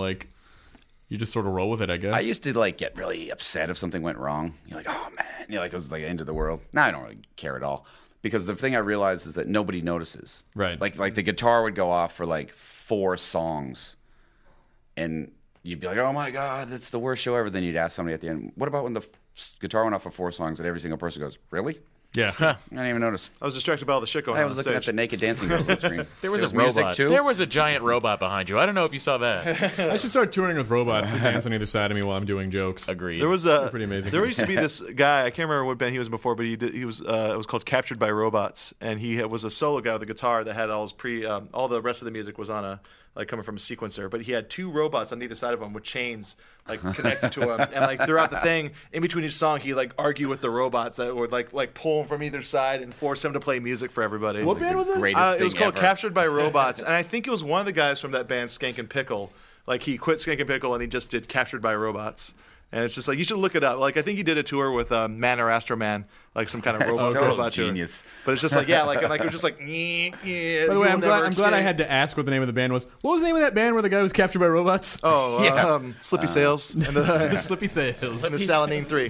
you just sort of roll with it, I guess. I used to get really upset if something went wrong. You're like, oh man, it was like the end of the world. Now I don't really care at all. Because the thing I realized is that nobody notices. Right. Like the guitar would go off for like 4 songs, and you'd be like, "Oh my god, that's the worst show ever." Then you'd ask somebody at the end, "What about when the guitar went off for 4 songs?" And every single person goes, "Really?" Yeah. I didn't even notice. I was distracted by all the shit going on. I was looking at the naked dancing girls on screen. There was a music robot. too. There was a giant robot behind you. I don't know if you saw that. I should start touring with robots that dance on either side of me while I'm doing jokes. Agreed. There was pretty amazing. There used to be this guy. I can't remember what band he was before, but he was. It was called Captured by Robots, and he was a solo guy with a guitar that had all his all the rest of the music was on coming from a sequencer, but he had 2 robots on either side of him with chains connected to him, and throughout the thing, in between each song, he argue with the robots that would pull him from either side and force him to play music for everybody. What band was this? It was called Captured by Robots, and I think it was one of the guys from that band Skank and Pickle. He quit Skank and Pickle and he just did Captured by Robots. And it's just you should look it up. I think he did a tour with Man or Astro Man, some kind of robot genius. Tour. But it's just it was just yeah. By the way, I'm glad I had to ask what the name of the band was. What was the name of that band where the guy was captured by robots? Oh, Slippy Sails and the Slippy Sails and the Salanine 3.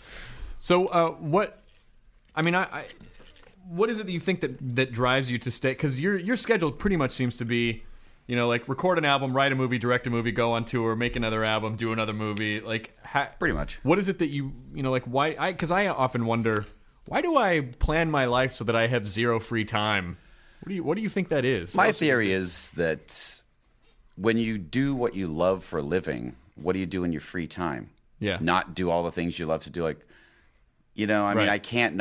So what? I mean, what is it that you think that drives you to stay? Because your schedule pretty much seems to be, record an album, write a movie, direct a movie, go on tour, make another album, do another movie. Pretty much. What is it that why? Because I often wonder, why do I plan my life so that I have 0 free time? What do you think that is? My theory is that when you do what you love for a living, what do you do in your free time? Yeah. Not do all the things you love to do. Mean, I can't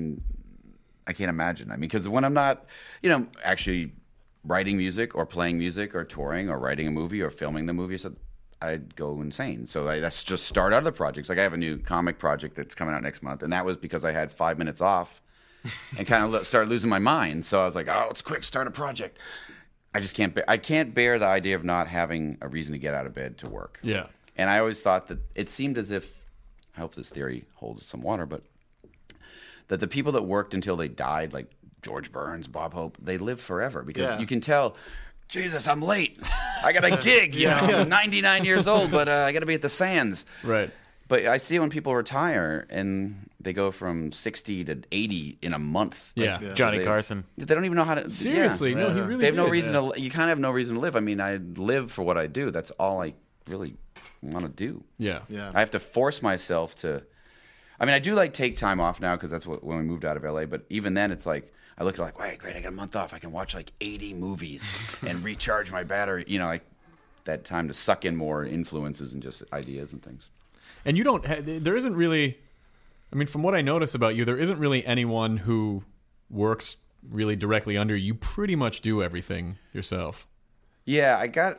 imagine. Because when I'm not, actually writing music or playing music or touring or writing a movie or filming the movie, so I'd go insane. So that's just start other projects. Like I have a new comic project that's coming out next month, and that was because I had 5 minutes off and kind of started losing my mind. So I was like, oh, let's quick start a project. I just can't. I can't bear the idea of not having a reason to get out of bed to work. Yeah. And I always thought that it seemed as if, I hope this theory holds some water, but that the people that worked until they died, like George Burns, Bob Hope, they live forever because you can tell, Jesus, I'm late. I got a gig, you know, I'm 99 years old, but I got to be at the Sands. Right. But I see when people retire and they go from 60 to 80 in a month. Yeah. Johnny Carson. They don't even know how to. Seriously, no, he really They have no did. reason to. You kind of have no reason to live. I mean, I live for what I do. That's all I really want to do. Yeah. I have to force myself to. I mean, I do like take time off now because that's what when we moved out of LA. But even then, it's like I look at like, wait, great, I got a month off. I can watch like 80 movies and recharge my battery. You know, like that time to suck in more influences and just ideas and things. And you don't. There isn't really. I mean, from what I notice about you, there isn't really anyone who works really directly under you. You pretty much do everything yourself. Yeah,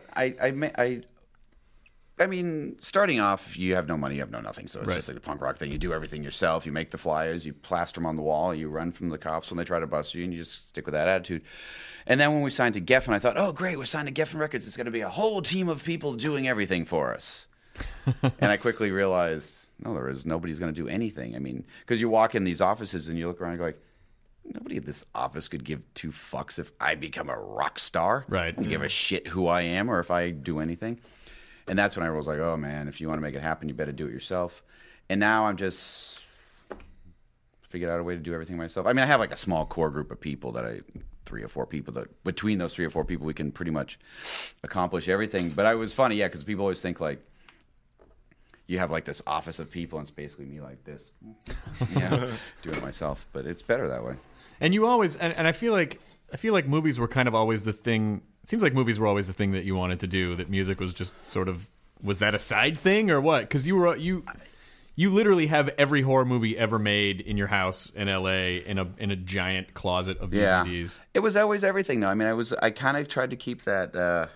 I mean, starting off, you have no money, you have no nothing. So it's just like the punk rock thing. You do everything yourself. You make the flyers, you plaster them on the wall, you run from the cops when they try to bust you, and you just stick with that attitude. And then when we signed to Geffen, I thought, oh, great, we're signed to Geffen Records. It's going to be a whole team of people doing everything for us. And I quickly realized, no, there is. Nobody's going to do anything. I mean, because you walk in these offices and you look around and go like, nobody in this office could give two fucks if I become a rock star. Right. And give a shit who I am or if I do anything. And that's when I was like, oh, man, if you want to make it happen, you better do it yourself. And now I'm just figured out a way to do everything myself. I mean, I have like a small core group of people 3 or 4 people that between those 3 or 4 people, we can pretty much accomplish everything. But it was funny, yeah, because people always think like, you have like this office of people, and it's basically me like this. Yeah, doing it myself, but it's better that way. And you always, and I feel like movies were kind of always the thing. It seems like movies were always the thing that you wanted to do. That music was just sort of, was that a side thing or what? Because you literally have every horror movie ever made in your house in LA in a giant closet of DVDs. It was always everything though. I mean, I kind of tried to keep that.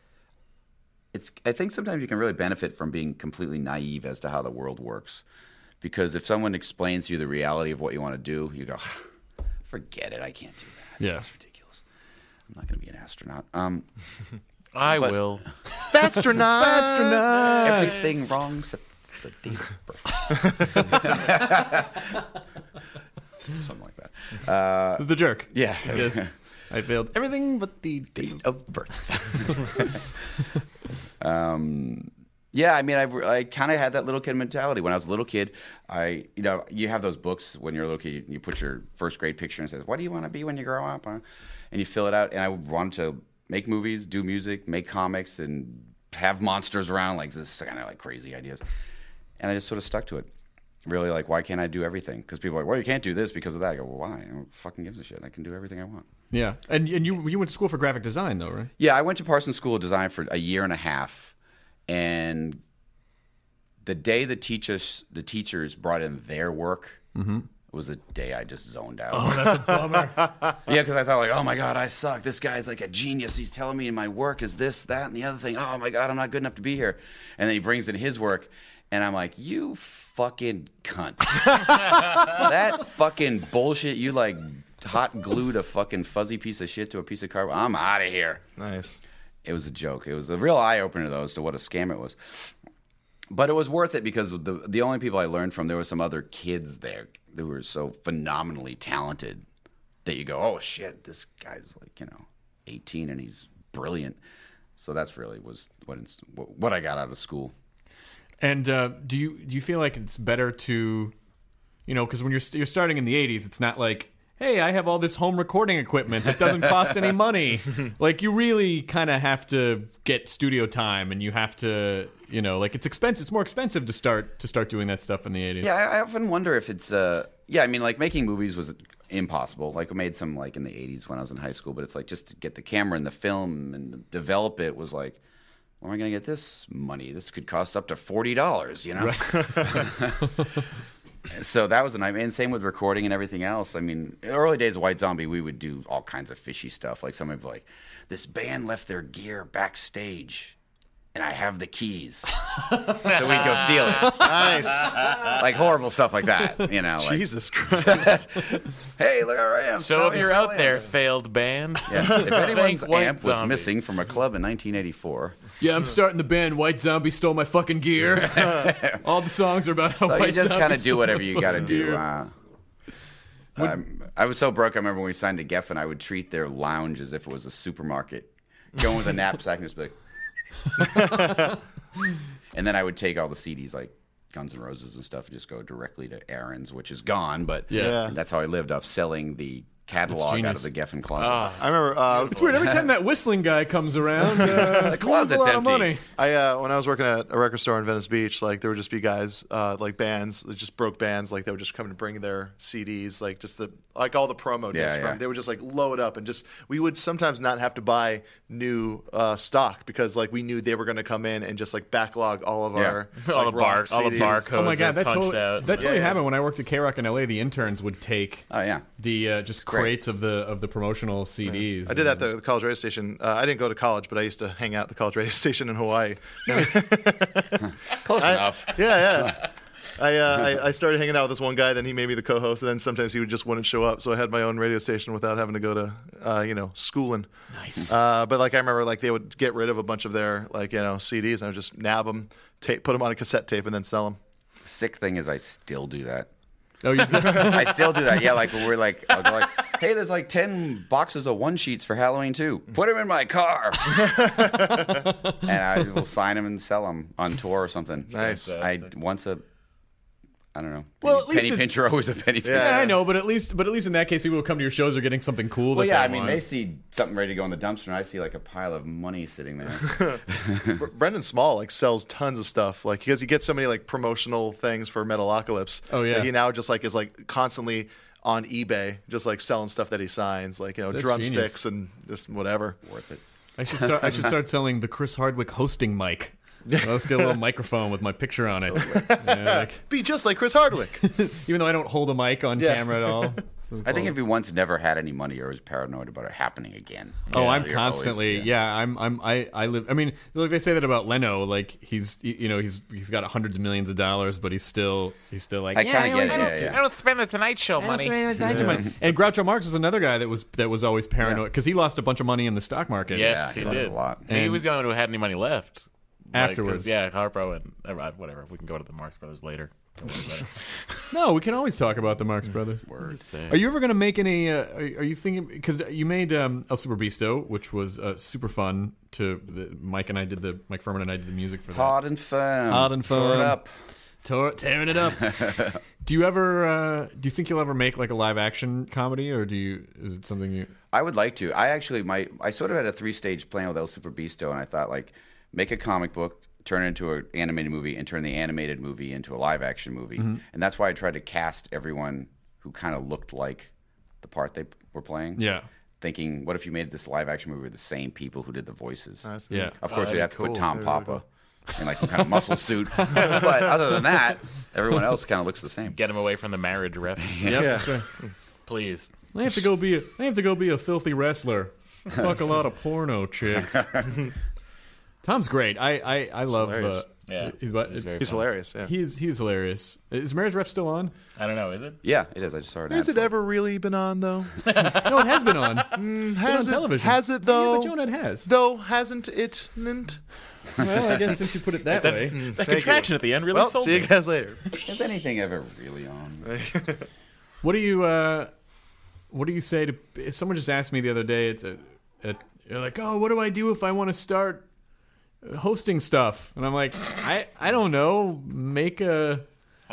I think sometimes you can really benefit from being completely naive as to how the world works. Because if someone explains to you the reality of what you want to do, you go, forget it, I can't do that. Yeah. That's ridiculous. I'm not going to be an astronaut. I will. Astronaut! Everything wrong except the date of birth. Something like that. It was the jerk. Yeah. Yes. I failed everything but the date of birth. Yeah, I mean, I kind of had that little kid mentality. When I was a little kid, you have those books when you're a little kid, you put your first grade picture and it says, what do you want to be when you grow up? And you fill it out. And I wanted to make movies, do music, make comics, and have monsters around, like this kind of like crazy ideas. And I just sort of stuck to it. Really, like, why can't I do everything? Because people are like, well, you can't do this because of that. I go, well, why? Who fucking gives a shit? I can do everything I want. Yeah. And you went to school for graphic design, though, right? Yeah, I went to Parsons School of Design for a year and a half. And the day the teachers brought in their work was the day I just zoned out. Oh, that's a bummer. Yeah, because I thought, like, oh, my God, I suck. This guy's like a genius. He's telling me my work is this, that, and the other thing. Oh, my God, I'm not good enough to be here. And then he brings in his work. And I'm like, you fucking cunt. That fucking bullshit, you like hot glued a fucking fuzzy piece of shit to a piece of cardboard. I'm out of here. Nice. It was a joke. It was a real eye-opener, though, as to what a scam it was. But it was worth it because the only people I learned from, there were some other kids there who were so phenomenally talented that you go, oh, shit, this guy's like, 18 and he's brilliant. So that's really was what I got out of school. And do you feel like it's better to, because when you're starting in the 80s, it's not like, hey, I have all this home recording equipment that doesn't cost any money. Like, you really kind of have to get studio time, and you have to, like, it's expensive. It's more expensive to start doing that stuff in the 80s. Yeah, I often wonder if it's, I mean, like, making movies was impossible. Like, I made some, like, in the 80s when I was in high school, but it's like just to get the camera and the film and develop it was like, where am I going to get this money? This could cost up to $40, Right. So that was a nightmare. And same with recording and everything else. I mean, in the early days of White Zombie, we would do all kinds of fishy stuff. Like somebody would be like, this band left their gear backstage. and I have the keys. So we'd go steal it. Nice. Like horrible stuff like that, you know. Like, Jesus Christ. hey, look where I am. So if you're out there, failed band, Yeah. If anyone's White amp was Zombie. missing from a club in 1984, Yeah, I'm starting the band. White Zombie stole my fucking gear. All the songs are about how so White you just Zombie kind of do stole whatever my you got to fucking do. gear. I was so broke. I remember when we signed to Geffen, I would treat their lounge as if it was a supermarket. Go in with a knapsack and just be like. And then I would take all the CDs like Guns N' Roses and stuff and just go directly to Aaron's, which is gone. But Yeah. and that's how I lived, off selling the catalog out of the Geffen closet. I remember. It's weird. Every time that whistling guy comes around, the closet's a lot of empty. money. When I was working at a record store in Venice Beach, like there would just be guys, like bands, just broke bands, like they would just come and bring their CDs, like just like all the promo discs from. They would just like load up and just. We would sometimes not have to buy new stock because like we knew they were going to come in and just like backlog all of our all the rock barcodes. Oh my god, that punched totally out. happened when I worked at K-Rock in LA. The interns would take Oh yeah. the just crates of the promotional CDs. I did that at the college radio station. I didn't go to college, but I used to hang out at the college radio station in Hawaii. Close enough. Yeah. I started hanging out with this one guy, then he made me the co-host, and then sometimes he would just wouldn't show up, so I had my own radio station without having to go to, schooling. Nice. But like I remember, like they would get rid of a bunch of their CDs, and I would just nab them, put them on a cassette tape, and then sell them. Sick thing is, I still do that. Oh, you said I still do that. Yeah, like when we're like, I'll go like, hey, there's like 10 boxes of one sheets for Halloween too. Put them in my car, and I will sign them and sell them on tour or something. Nice. I don't know. Well, at least penny it's- pincher, always a penny pincher. Yeah, I know, but at least in that case, people who come to your shows are getting something cool. Well, that yeah, they I mean, want. they see something ready to go in the dumpster, and I see like a pile of money sitting there. Brendan Small like sells tons of stuff, like because he gets so many like promotional things for Metalocalypse. Oh, yeah. that he now just like is like constantly on eBay, just like selling stuff that he signs, like That's drumsticks genius. and just whatever. Worth it. I should start selling the Chris Hardwick hosting mic. Let's get a little microphone with my picture on it. Yeah, Be just like Chris Hardwick. even though I don't hold a mic on Yeah. camera at all. So it's I think all- if you once never had any money or was paranoid about it happening again. Oh, Yeah, I'm so you're constantly. always- I live. I mean, like they say that about Leno. Like he's got hundreds of millions of dollars, but he's still like. I kind of get it. Yeah. I don't spend the Tonight Show money. And Groucho Marx was another guy that was always paranoid because he lost a bunch of money in the stock market. Yes, Yeah, he lost did. a lot. He And- was the only one who had any money left. Like, 'cause, Afterwards. yeah, Harpo and whatever. We can go to the Marx Brothers later. Don't worry about No, we can always talk about the Marx Brothers. it. Are you ever going to make any? Are you thinking because you made El Super Bisto, which was super fun. Mike and I did Mike Furman and I did the music for that. Hard and firm. Hard and Tore it firm. up. Tearing it up. Do you think you'll ever make like a live action comedy, or is it something you? I would like to. I sort of had a 3-stage plan with El Super Bisto, and I thought like make a comic book, turn it into an animated movie, and turn the animated movie into a live action movie. Mm-hmm. And that's why I tried to cast everyone who kind of looked like the part they were playing. Yeah. Thinking, what if you made this live action movie with the same people who did the voices? Yeah. Of course, that'd we'd be have to put cool. Tom Papa in like some kind of muscle suit. But other than that, everyone else kind of looks the same. Get him away from the marriage rep, Yep, that's right. please. I have to go be a filthy wrestler. Fuck a lot of porno chicks. Tom's great. I love. hilarious. Yeah, he's what? very He's fun. hilarious. Yeah. He's hilarious. Is Marriage Rep still on? I don't know. Is it? Yeah, it is. I just saw it. Has it ever really been on though? No, it has been on. It's been on television. Has it though? Yeah, but Jonah has. Though hasn't it? Well, I guess since you put it that way. That contraction at the end really Well, sold see you me. guys later. Is anything ever really on? What do you say to someone just asked me the other day? You're like, oh, what do I do if I want to start hosting stuff? And I'm like, I don't know. Make a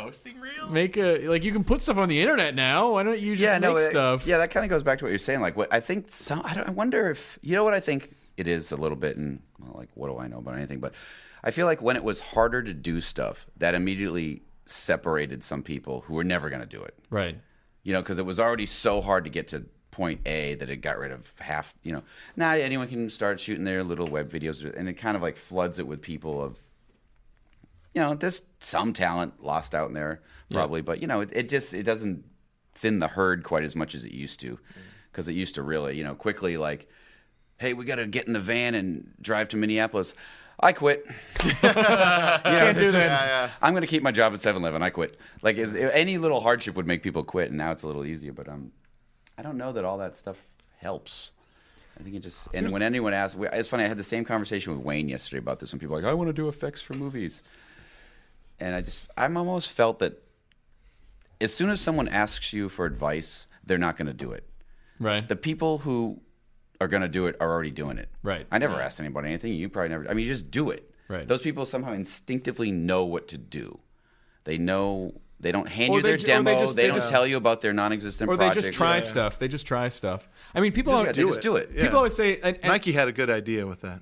like you can put stuff on the internet now. Why don't you just make stuff? Yeah, that kind of goes back to what you're saying. Like, what I think. I wonder if you know what I think it is a little bit. And well, like, what do I know about anything? But I feel like when it was harder to do stuff, that immediately separated some people who were never going to do it. Right. You know, because it was already so hard to get to point A that it got rid of half. You know, now anyone can start shooting their little web videos, and it kind of like floods it with people of. You know, there's some talent lost out in there probably, but you know, it doesn't thin the herd quite as much as it used to, because it used to really, you know, quickly like, hey, we got to get in the van and drive to Minneapolis. I quit. Can't do this. I'm going to keep my job at 7-Eleven. I quit. Like any little hardship would make people quit, and now it's a little easier. But I don't know that all that stuff helps. I think it just. And when anyone asks, it's funny. I had the same conversation with Wayne yesterday about this. When people are like, I want to do effects for movies, and I'm almost felt that as soon as someone asks you for advice, they're not going to do it. Right. The people who are going to do it are already doing it. Right. I never asked anybody anything. You probably never. I mean, you just do it. Right. Those people somehow instinctively know what to do. They know. They don't hand you their demo. They don't tell you about their non-existent projects. Or they just try stuff. They just try stuff. I mean, people they just do it. People always say and Nike had a good idea with that.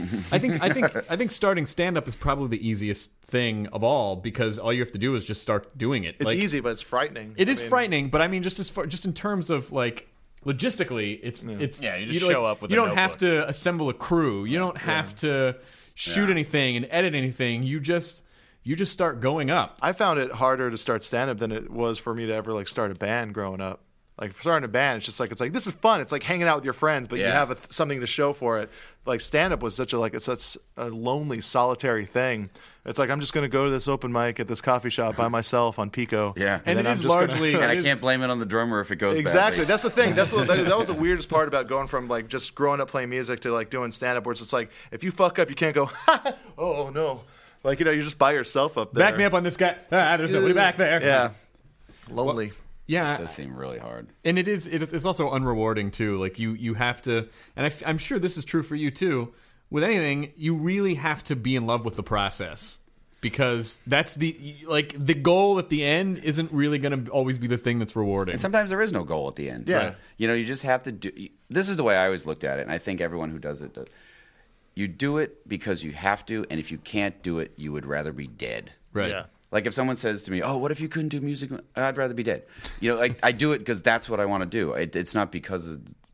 I think starting stand-up is probably the easiest thing of all because all you have to do is just start doing it. It's easy, but it's frightening. It is frightening, but I mean, just in terms of like logistically, it's you just show up with. You don't have to assemble a crew. You don't have to shoot anything and edit anything. You just start going up. I found it harder to start stand-up than it was for me to ever like start a band growing up. Like starting a band, it's like this is fun. It's like hanging out with your friends, but you have something to show for it. Like stand-up was such a lonely, solitary thing. It's like I'm just going to go to this open mic at this coffee shop by myself on Pico. Yeah, and it is largely. And I can't blame it on the drummer if it goes exactly. badly. That's the thing. That was the weirdest part about going from like just growing up playing music to like doing stand-up, where it's just like if you fuck up, you can't go. Oh no. Like, you're just by yourself up there. Back me up on this guy. There's nobody back there. Yeah. Lonely. Well, yeah. It does seem really hard. And it's also unrewarding, too. Like, you have to, and I'm sure this is true for you, too. With anything, you really have to be in love with the process. Because that's the goal at the end isn't really going to always be the thing that's rewarding. And sometimes there is no goal at the end. Yeah. Right? You just have to do, this is the way I always looked at it, and I think everyone who does it does. You do it because you have to, and if you can't do it, you would rather be dead. Right. Yeah. Like if someone says to me, "Oh, what if you couldn't do music?" I'd rather be dead. I do it because that's what I want to do. It's not because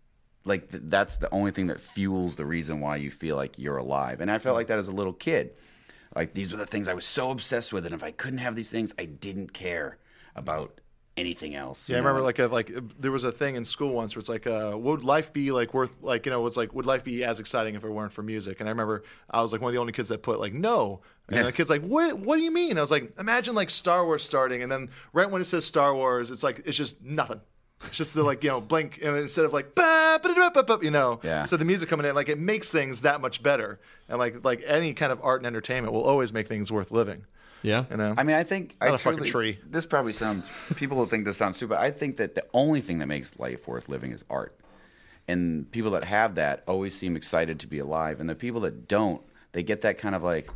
that's the only thing that fuels the reason why you feel like you're alive. And I felt like that as a little kid. Like these were the things I was so obsessed with, and if I couldn't have these things, I didn't care about anything else. Yeah, I remember like there was a thing in school once where it's like, would life be like worth it's like would life be as exciting if it weren't for music? And I remember I was like one of the only kids that put like no, and the kid's like, what do you mean? I was like, imagine like Star Wars starting, and then right when it says Star Wars, it's like it's just nothing. It's just the blink, and instead of like ba ba da ba ba, yeah. So the music coming in, like it makes things that much better, and like any kind of art and entertainment will always make things worth living. Yeah. I mean, I think Not a fucking tree. This probably sounds. People will think this sounds stupid. I think that the only thing that makes life worth living is art, and people that have that always seem excited to be alive, and the people that don't, they get that kind of like.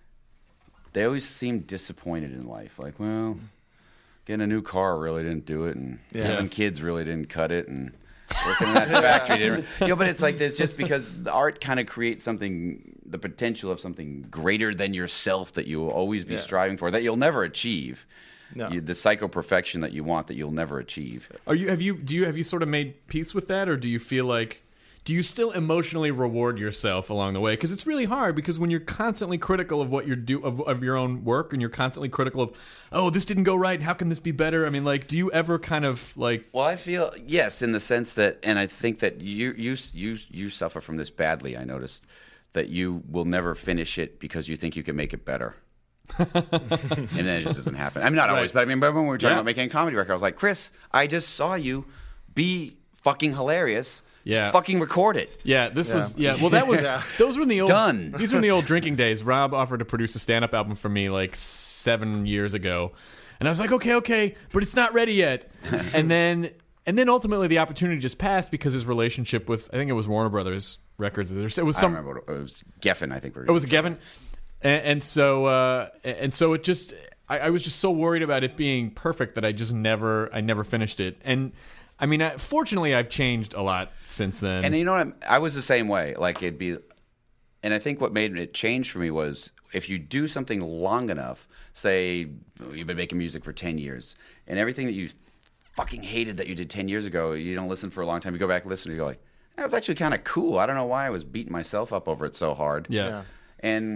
They always seem disappointed in life. Like, well, getting a new car really didn't do it, and having kids really didn't cut it, and working in that factory didn't. But it's like this just because the art kind of creates something, the potential of something greater than yourself that you will always be striving for, that you'll never achieve. No. The psycho perfection that you want that you'll never achieve. Have you sort of made peace with that, or do you feel like? Do you still emotionally reward yourself along the way? Because it's really hard. Because when you're constantly critical of what you do of your own work, and you're constantly critical of, oh, this didn't go right. How can this be better? I mean, like, do you ever kind of like? Well, I feel yes, in the sense that, and I think that you suffer from this badly. I noticed that you will never finish it because you think you can make it better. And then it just doesn't happen. I mean, not always, but I mean, remember when we were talking about making a comedy record, I was like, Chris, I just saw you be fucking hilarious. Yeah. Just fucking record it. Yeah, this was well that was those were in the old Done. These were in the old drinking days. Rob offered to produce a stand-up album for me like 7 years ago. And I was like, okay, but it's not ready yet. and then ultimately the opportunity just passed because his relationship with, I think it was Warner Brothers Records. It was some I remember it was Geffen, I think. It was Geffen. And so it just I was just so worried about it being perfect that I never finished it. And I mean, fortunately, I've changed a lot since then. And you know what? I was the same way. Like it'd be, and I think what made it change for me was if you do something long enough. Say you've been making music for 10 years, and everything that you fucking hated that you did 10 years ago, you don't listen for a long time. You go back and listen, and you go like, that was actually kind of cool. I don't know why I was beating myself up over it so hard. Yeah. And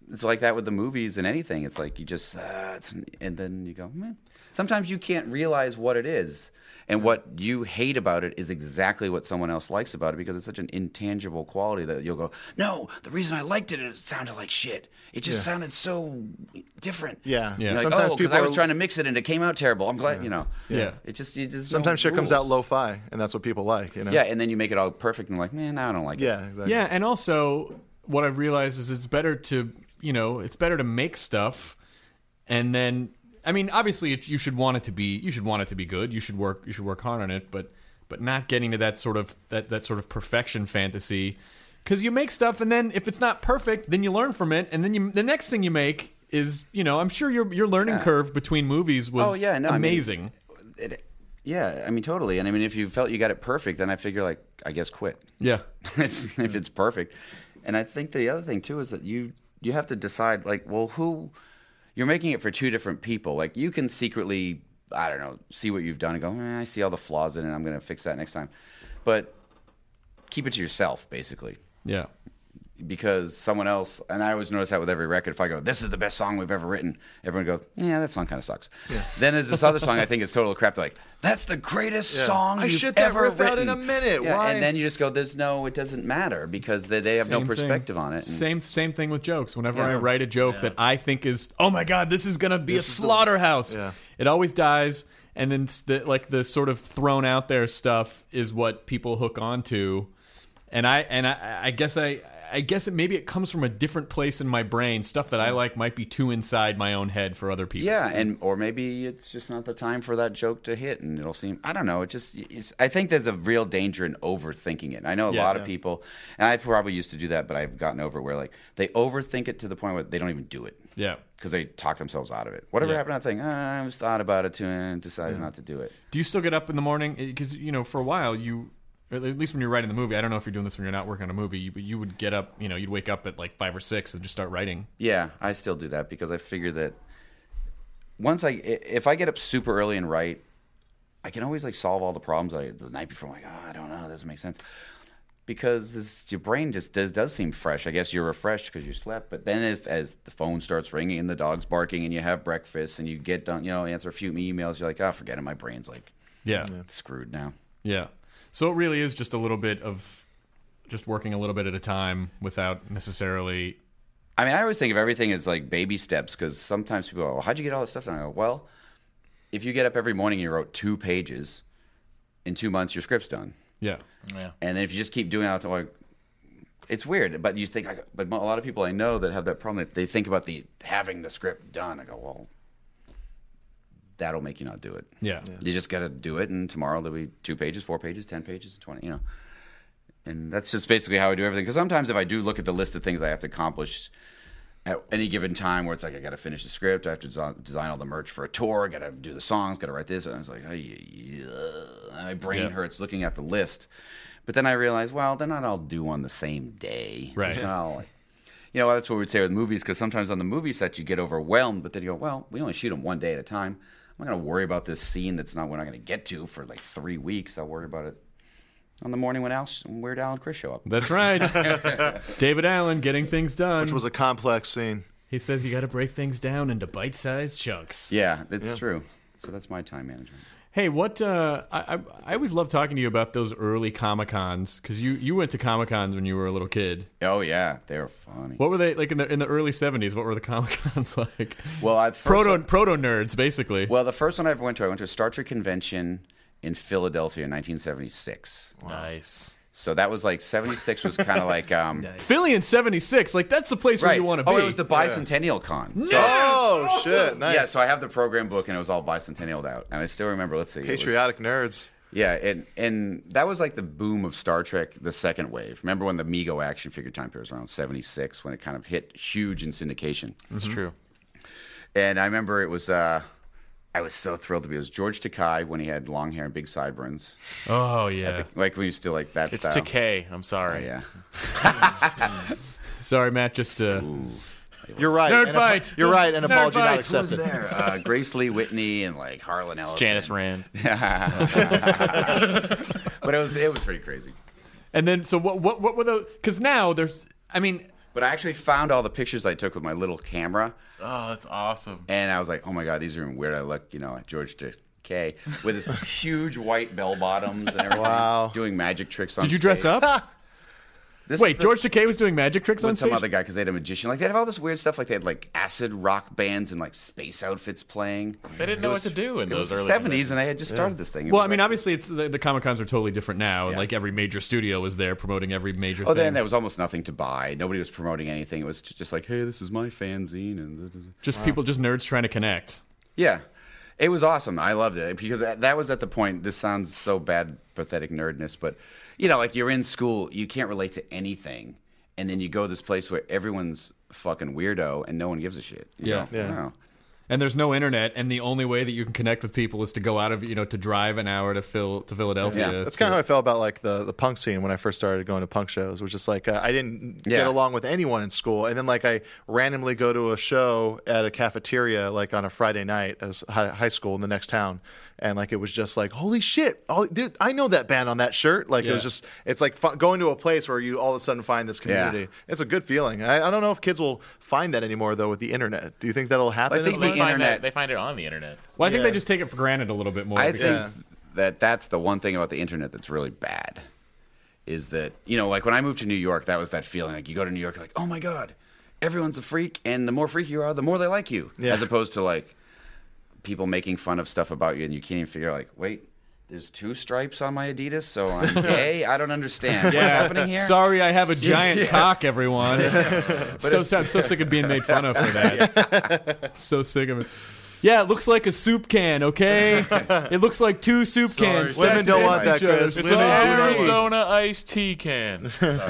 it's like that with the movies and anything. It's like you just, and then you go, meh. Sometimes you can't realize what it is. And what you hate about it is exactly what someone else likes about it because it's such an intangible quality that you'll go, no, the reason I liked it is it sounded like shit. It just sounded so different. Yeah. Like, Sometimes people I was trying to mix it and it came out terrible. I'm glad, Yeah. It just, you just sometimes shit comes out lo-fi, and that's what people like, Yeah, and then you make it all perfect and like, man, I don't like it. Yeah, exactly. Yeah, and also what I've realized is it's better to make stuff and then I mean, obviously, you should want it to be good. You should work hard on it, but not getting to that sort of perfection fantasy, because you make stuff and then if it's not perfect, then you learn from it, and then the next thing you make is, I'm sure your learning curve between movies was amazing. I mean, totally. And I mean, if you felt you got it perfect, then I figure like, I guess quit. Yeah, if it's perfect. And I think the other thing too is that you have to decide like, well, who. You're making it for two different people. Like, you can secretly, I don't know, see what you've done and go, I see all the flaws in it. I'm going to fix that next time. But keep it to yourself, basically. Yeah. Because someone else, and I always notice that with every record, if I go, this is the best song we've ever written, everyone goes, yeah, that song kind of sucks. Yeah. Then there's this other song I think is total crap. They're like, that's the greatest song you've ever written. Out in a minute. Yeah, Why? and then you just go, it doesn't matter because they have no perspective on it. Same thing with jokes. Whenever I write a joke that I think is, oh my God, this is going to be a slaughterhouse, it always dies. And then the sort of thrown out there stuff is what people hook onto. And I guess maybe it comes from a different place in my brain. Stuff that I like might be too inside my own head for other people. Yeah, or maybe it's just not the time for that joke to hit, and it'll seem, I don't know. I think there's a real danger in overthinking it. I know a lot of people, and I probably used to do that, but I've gotten over it where like they overthink it to the point where they don't even do it. Yeah, because they talk themselves out of it. Whatever happened to that thing? I just thought about it too and decided not to do it. Do you still get up in the morning? Because for a while at least when you're writing the movie, I don't know if you're doing this when you're not working on a movie, but you would get up, you'd wake up at like 5 or 6 and just start writing. Yeah, I still do that because I figure that if I get up super early and write, I can always like solve all the problems the night before. I'm like, I don't know, it doesn't make sense. Because your brain just does seem fresh. I guess you're refreshed because you slept. But then as the phone starts ringing and the dog's barking and you have breakfast and you get done, answer a few emails, you're like, forget it. My brain's like screwed now. Yeah. So it really is just a little bit of just working a little bit at a time without necessarily. I mean, I always think of everything as like baby steps because sometimes people go, how'd you get all this stuff done? I go, well, if you get up every morning and you wrote 2 pages, in 2 months your script's done. Yeah. And then if you just keep doing it, like, it's weird. But you think, but a lot of people I know that have that problem, they think about having the script done. I go, well, that'll make you not do it. Yeah. You just got to do it, and tomorrow there'll be 2 pages, 4 pages, 10 pages, 20, And that's just basically how I do everything. Because sometimes if I do look at the list of things I have to accomplish at any given time where it's like I got to finish the script, I have to design all the merch for a tour, got to do the songs, got to write this, and I was like, my brain hurts looking at the list. But then I realized, well, they're not all due on the same day. Right. That's what we'd say with movies, because sometimes on the movie set you get overwhelmed, but then you go, well, we only shoot them one day at a time. I'm not going to worry about this scene we're not going to get to for like 3 weeks. I'll worry about it on the morning when Weird Al and Chris show up. That's right. David Allen getting things done. Which was a complex scene. He says you got to break things down into bite-sized chunks. Yeah, that's true. So that's my time management. Hey, I always love talking to you about those early Comic-Cons, because you went to Comic-Cons when you were a little kid. Oh, yeah. They were funny. What were they, like in the early 70s, what were the Comic-Cons like? Well, proto-nerds, basically. Well, the first one I ever went to a Star Trek convention in Philadelphia in 1976. Wow. Nice. So that was like 76 was kind of like Philly in 76, like that's the place where you want to be. Oh, it was the Bicentennial Con. So, awesome. Shit, nice. Yeah, so I have the program book and it was all bicentennial out, and I still remember. Let's see, patriotic nerds. Yeah, and that was like the boom of Star Trek, the second wave. Remember when the Mego action figure time period was around 76 when it kind of hit huge in syndication. That's true. And I remember it was. I was so thrilled to be. It was George Takei when he had long hair and big sideburns. Oh, yeah. Like when he was still like that it's style. It's Takei. I'm sorry. Oh, yeah. Sorry, Matt. Just You're right. Nerd fight. You're right. An apology not Who's accepted. there? Grace Lee Whitney and like Harlan Ellison. Janice Rand. But it was pretty crazy. And then, so what were the? Because now there's. I mean, But I actually found all the pictures I took with my little camera. Oh, that's awesome. And I was like, oh my God, these are weird. I look, at George Takei with his huge white bell bottoms and everything. Wow. Doing magic tricks on Did you stage. dress up? Wait, George Takei was doing magic tricks on with stage? some other guy because they had a magician. Like they had all this weird stuff. Like they had like acid rock bands and like space outfits playing. They didn't know what to do in those early 70s, and they had just started this thing. Well, I mean, obviously, it's the Comic Cons are totally different now, and like every major studio was there promoting every major thing. Then there was almost nothing to buy. Nobody was promoting anything. It was just like, hey, this is my fanzine, and just people, just nerds trying to connect. Yeah. It was awesome. I loved it because that was at the point. This sounds so bad, pathetic nerdness, but like you're in school, you can't relate to anything. And then you go to this place where everyone's fucking weirdo and no one gives a shit. You know? And there's no internet, and the only way that you can connect with people is to go out of, to drive an hour to Philadelphia. Yeah. That's kind of how I felt about like the punk scene when I first started going to punk shows. Which is like I didn't get along with anyone in school, and then like I randomly go to a show at a cafeteria like on a Friday night as high school in the next town. And like it was just like, holy shit! Dude, I know that band on that shirt. Like it's like going to a place where you all of a sudden find this community. Yeah. It's a good feeling. I don't know if kids will find that anymore though with the internet. Do you think that'll happen? I think the internet. They find it on the internet. Well, I think they just take it for granted a little bit more. I think that's the one thing about the internet that's really bad. Is that like when I moved to New York, that was that feeling. Like you go to New York, you're like, oh my God, everyone's a freak, and the more freaky you are, the more they like you. Yeah. As opposed to like people making fun of stuff about you, and you can't even figure like, wait, there's 2 stripes on my Adidas, so I'm gay? I don't understand. What's happening here? Sorry, I have a giant cock, everyone. I'm so sick of being made fun of for that. So sick of it. Yeah, it looks like a soup can, okay? It looks like 2 soup cans. Women don't want that, Chris. It's an Arizona iced tea can.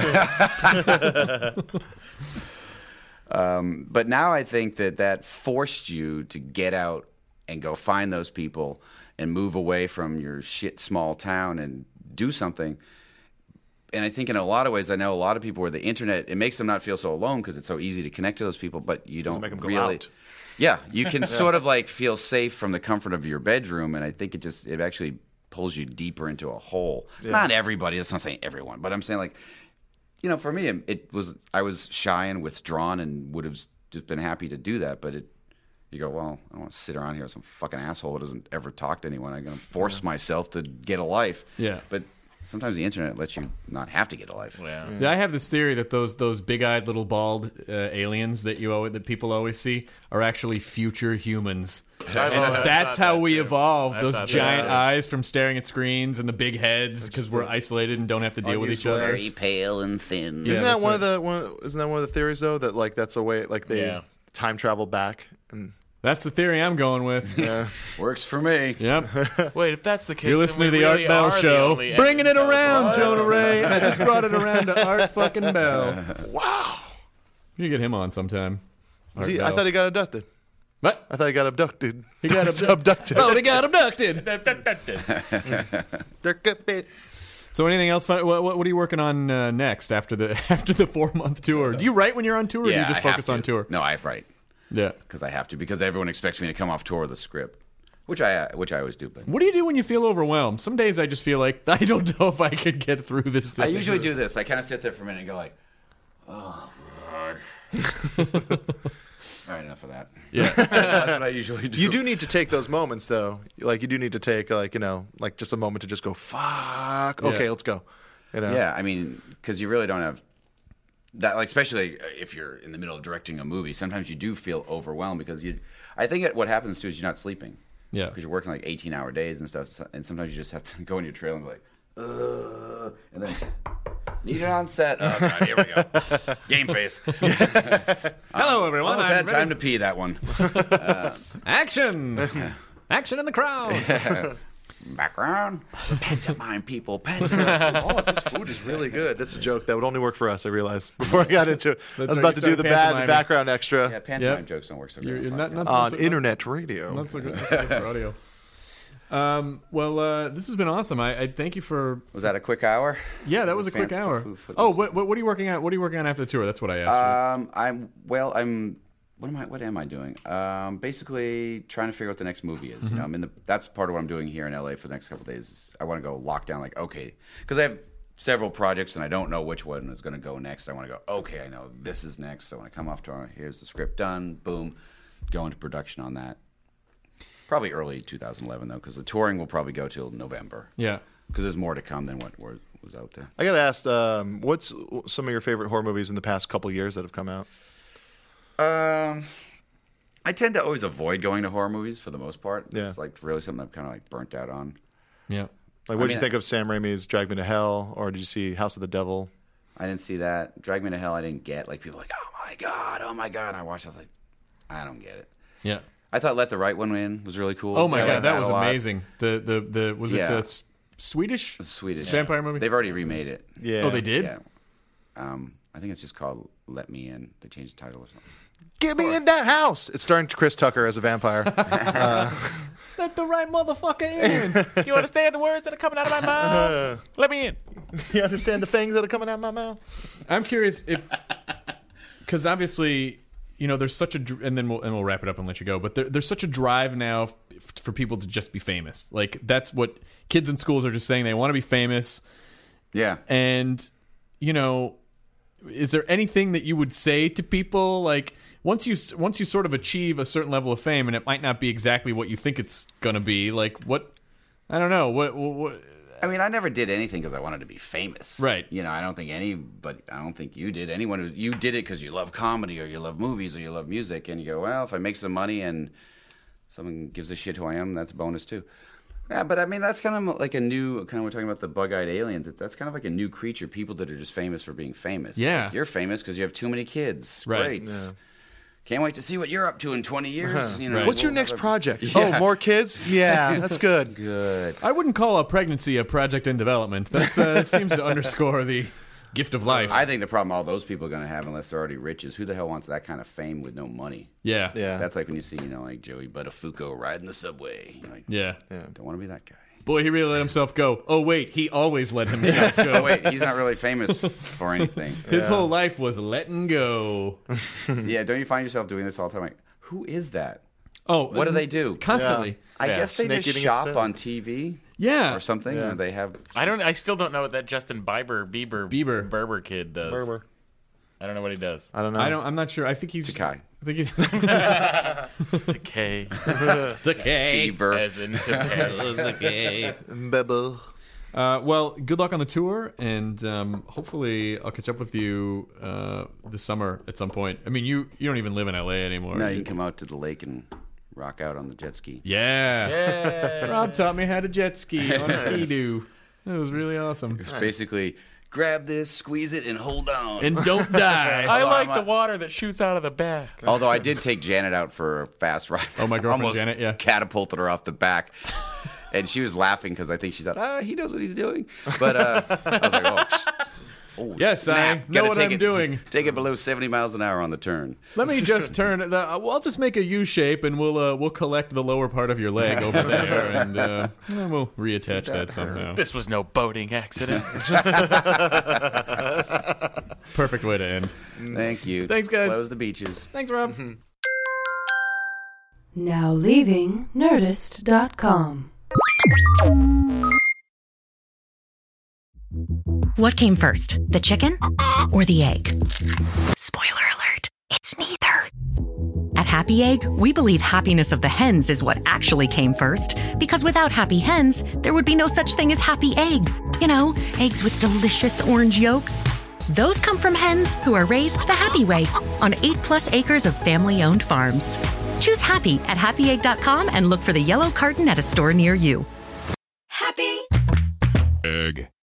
But now I think that forced you to get out and go find those people and move away from your shit small town and do something. And I think in a lot of ways, I know a lot of people where the internet, it makes them not feel so alone because it's so easy to connect to those people, but you don't make them really. Go out. Yeah, you can sort of like feel safe from the comfort of your bedroom, and I think it actually pulls you deeper into a hole. Yeah. Not everybody. That's not saying everyone, but I'm saying like, for me, I was shy and withdrawn and would have just been happy to do that, but you go, well, I don't want to sit around here with some fucking asshole who doesn't ever talk to anyone. I'm going to force myself to get a life. Yeah. But sometimes the internet lets you not have to get a life. Yeah, I have this theory that those big-eyed little bald aliens that people always see are actually future humans. And that's how we evolve. Those giant eyes from staring at screens and the big heads because we're isolated and don't have to deal with each other. Very pale and thin. Isn't that one of the theories though that like that's a way like they time travel back and. That's the theory I'm going with. Yeah. Works for me. Yep. Wait, if that's the case, you're listening to the Art Bell Show. Bringing it around, Jonah Ray. I just brought it around to Art fucking Bell. Wow. You get him on sometime. I thought he got abducted. What? I thought he got abducted. He got abducted. Oh, he got abducted. So anything else fun? What are you working on next after the 4-month tour? Do you write when you're on tour, or do you just focus on tour? No, I write. Yeah, because I have to. Because everyone expects me to come off tour with a script, which I always do. But what do you do when you feel overwhelmed? Some days I just feel like I don't know if I could get through this. I usually do this. I kind of sit there for a minute and go like, "Oh God." All right, enough of that. Yeah, that's what I usually do. You do need to take those moments, though. Like you do need to take like just a moment to just go, "Fuck." Okay, let's go. Yeah, I mean, because you really don't have. That, like, especially if you're in the middle of directing a movie, sometimes you do feel overwhelmed because I think what happens too is you're not sleeping. Yeah. Because you're working like 18-hour days and stuff, and sometimes you just have to go in your trailer and be like, and then need it on set. Oh God, here we go. Game face. Hello, everyone. Almost had time to pee that one. Action! Action in the crowd. Background. Pantomime people. Pantomime. Oh, this food is really good. That's a joke that would only work for us, I realized, before I got into it. I was about to do the background extra. Yeah, pantomime jokes don't work so good. On internet radio. Not so good for audio. Well, this has been awesome. I thank you for. Was that a quick hour? Yeah, that was a quick hour. What are you working on? What are you working on after the tour? That's what I asked you. What am I doing? Basically trying to figure out what the next movie is. Mm-hmm. That's part of what I'm doing here in LA for the next couple of days. I want to go lock down, like, okay, because I have several projects and I don't know which one is going to go next, I want to go, okay, I know this is next. So when I come off tour, here's the script done, boom, go into production on that. Probably early 2011, though, because the touring will probably go till November. Yeah. Because there's more to come than what was out there. I got to ask, what's some of your favorite horror movies in the past couple years that have come out? I tend to always avoid going to horror movies for the most part. Yeah. It's like really something I'm kind of like burnt out on. Yeah. Like, what did you think of Sam Raimi's Drag Me to Hell, or did you see House of the Devil? I didn't see that. Drag Me to Hell I didn't get. Like, people were like, oh my God. And I watched it, I was like, I don't get it. Yeah. I thought Let the Right One In was really cool. Oh my I God, liked that was a lot. amazing. The was it the Swedish vampire movie? They've already remade it. Yeah. Oh, they did? Yeah. I think it's just called Let Me In. They changed the title or something. Get me in that house! It's starring Chris Tucker as a vampire. Let the right motherfucker in. Do you understand the words that are coming out of my mouth? Let me in. You understand the things that are coming out of my mouth? I'm curious if, because obviously, you know, there's such a, and then we'll wrap it up and let you go. But there's such a drive now for people to just be famous. Like, that's what kids in schools are just saying. They want to be famous. Yeah. And, you know, is there anything that you would say to people, like, once you sort of achieve a certain level of fame, and it might not be exactly what you think it's gonna be, like, what, I don't know, what I mean, I never did anything because I wanted to be famous. Right. You know, I don't think you did. You did it because you love comedy or you love movies or you love music, and you go, well, if I make some money and someone gives a shit who I am, that's a bonus too. Yeah, but I mean, that's kind of like a new, kind of, we're talking about the bug-eyed aliens. That's kind of like a new creature, people that are just famous for being famous. Yeah. Like, you're famous because you have too many kids. Right. Great. Yeah. Can't wait to see what you're up to in 20 years. You know, What's your we'll next have a- project? Yeah. Oh, more kids? Yeah, that's good. Good. I wouldn't call a pregnancy a project in development. That seems to underscore the gift of life. I think the problem all those people are going to have, unless they're already rich, is who the hell wants that kind of fame with no money? Yeah. Yeah. That's like when you see, you know, like Joey Buttafuoco riding the subway. You're like, Yeah. don't want to be that guy. Boy, he really let himself go. Oh, wait, he always let himself go. Oh, wait, he's not really famous for anything. His whole life was letting go. Yeah, don't you find yourself doing this all the time? Like, who is that? Oh, What do they do? Constantly. I guess they Snake just eating shop instead. on TV Yeah. or something. Yeah. Or they have. I still don't know what that Justin Bieber Berber kid does. Berber. I don't know what he does. I don't know. I'm not sure. I think he's Takai. I think he's Decay. Decay. Bieber. As in decay. Bebo. Well, good luck on the tour, and hopefully I'll catch up with you this summer at some point. I mean, you don't even live in LA anymore. Now you can come out to the lake and rock out on the jet ski. Yeah. Rob taught me how to jet ski on Ski-Doo. It was really awesome. It's basically grab this, squeeze it, and hold on. And don't die. I like the water that shoots out of the back. Although I did take Janet out for a fast ride. Oh, my girlfriend Almost Janet, yeah. catapulted her off the back. And she was laughing because I think she thought, he knows what he's doing. But I was like, oh Yes, snap. I know Gotta what take I'm it- doing. Take it below 70 miles an hour on the turn. Let me just turn. I'll just make a U shape, and we'll collect the lower part of your leg over there, and we'll reattach that somehow. This was no boating accident. Perfect way to end. Thank you. Thanks, guys. Close the beaches. Thanks, Rob. Now leaving Nerdist.com. What came first, the chicken or the egg? Spoiler alert, it's neither. At Happy Egg, we believe happiness of the hens is what actually came first, because without happy hens, there would be no such thing as happy eggs. You know, eggs with delicious orange yolks. Those come from hens who are raised the happy way on 8+ acres of family-owned farms. Choose happy at happyegg.com and look for the yellow carton at a store near you. Happy Egg.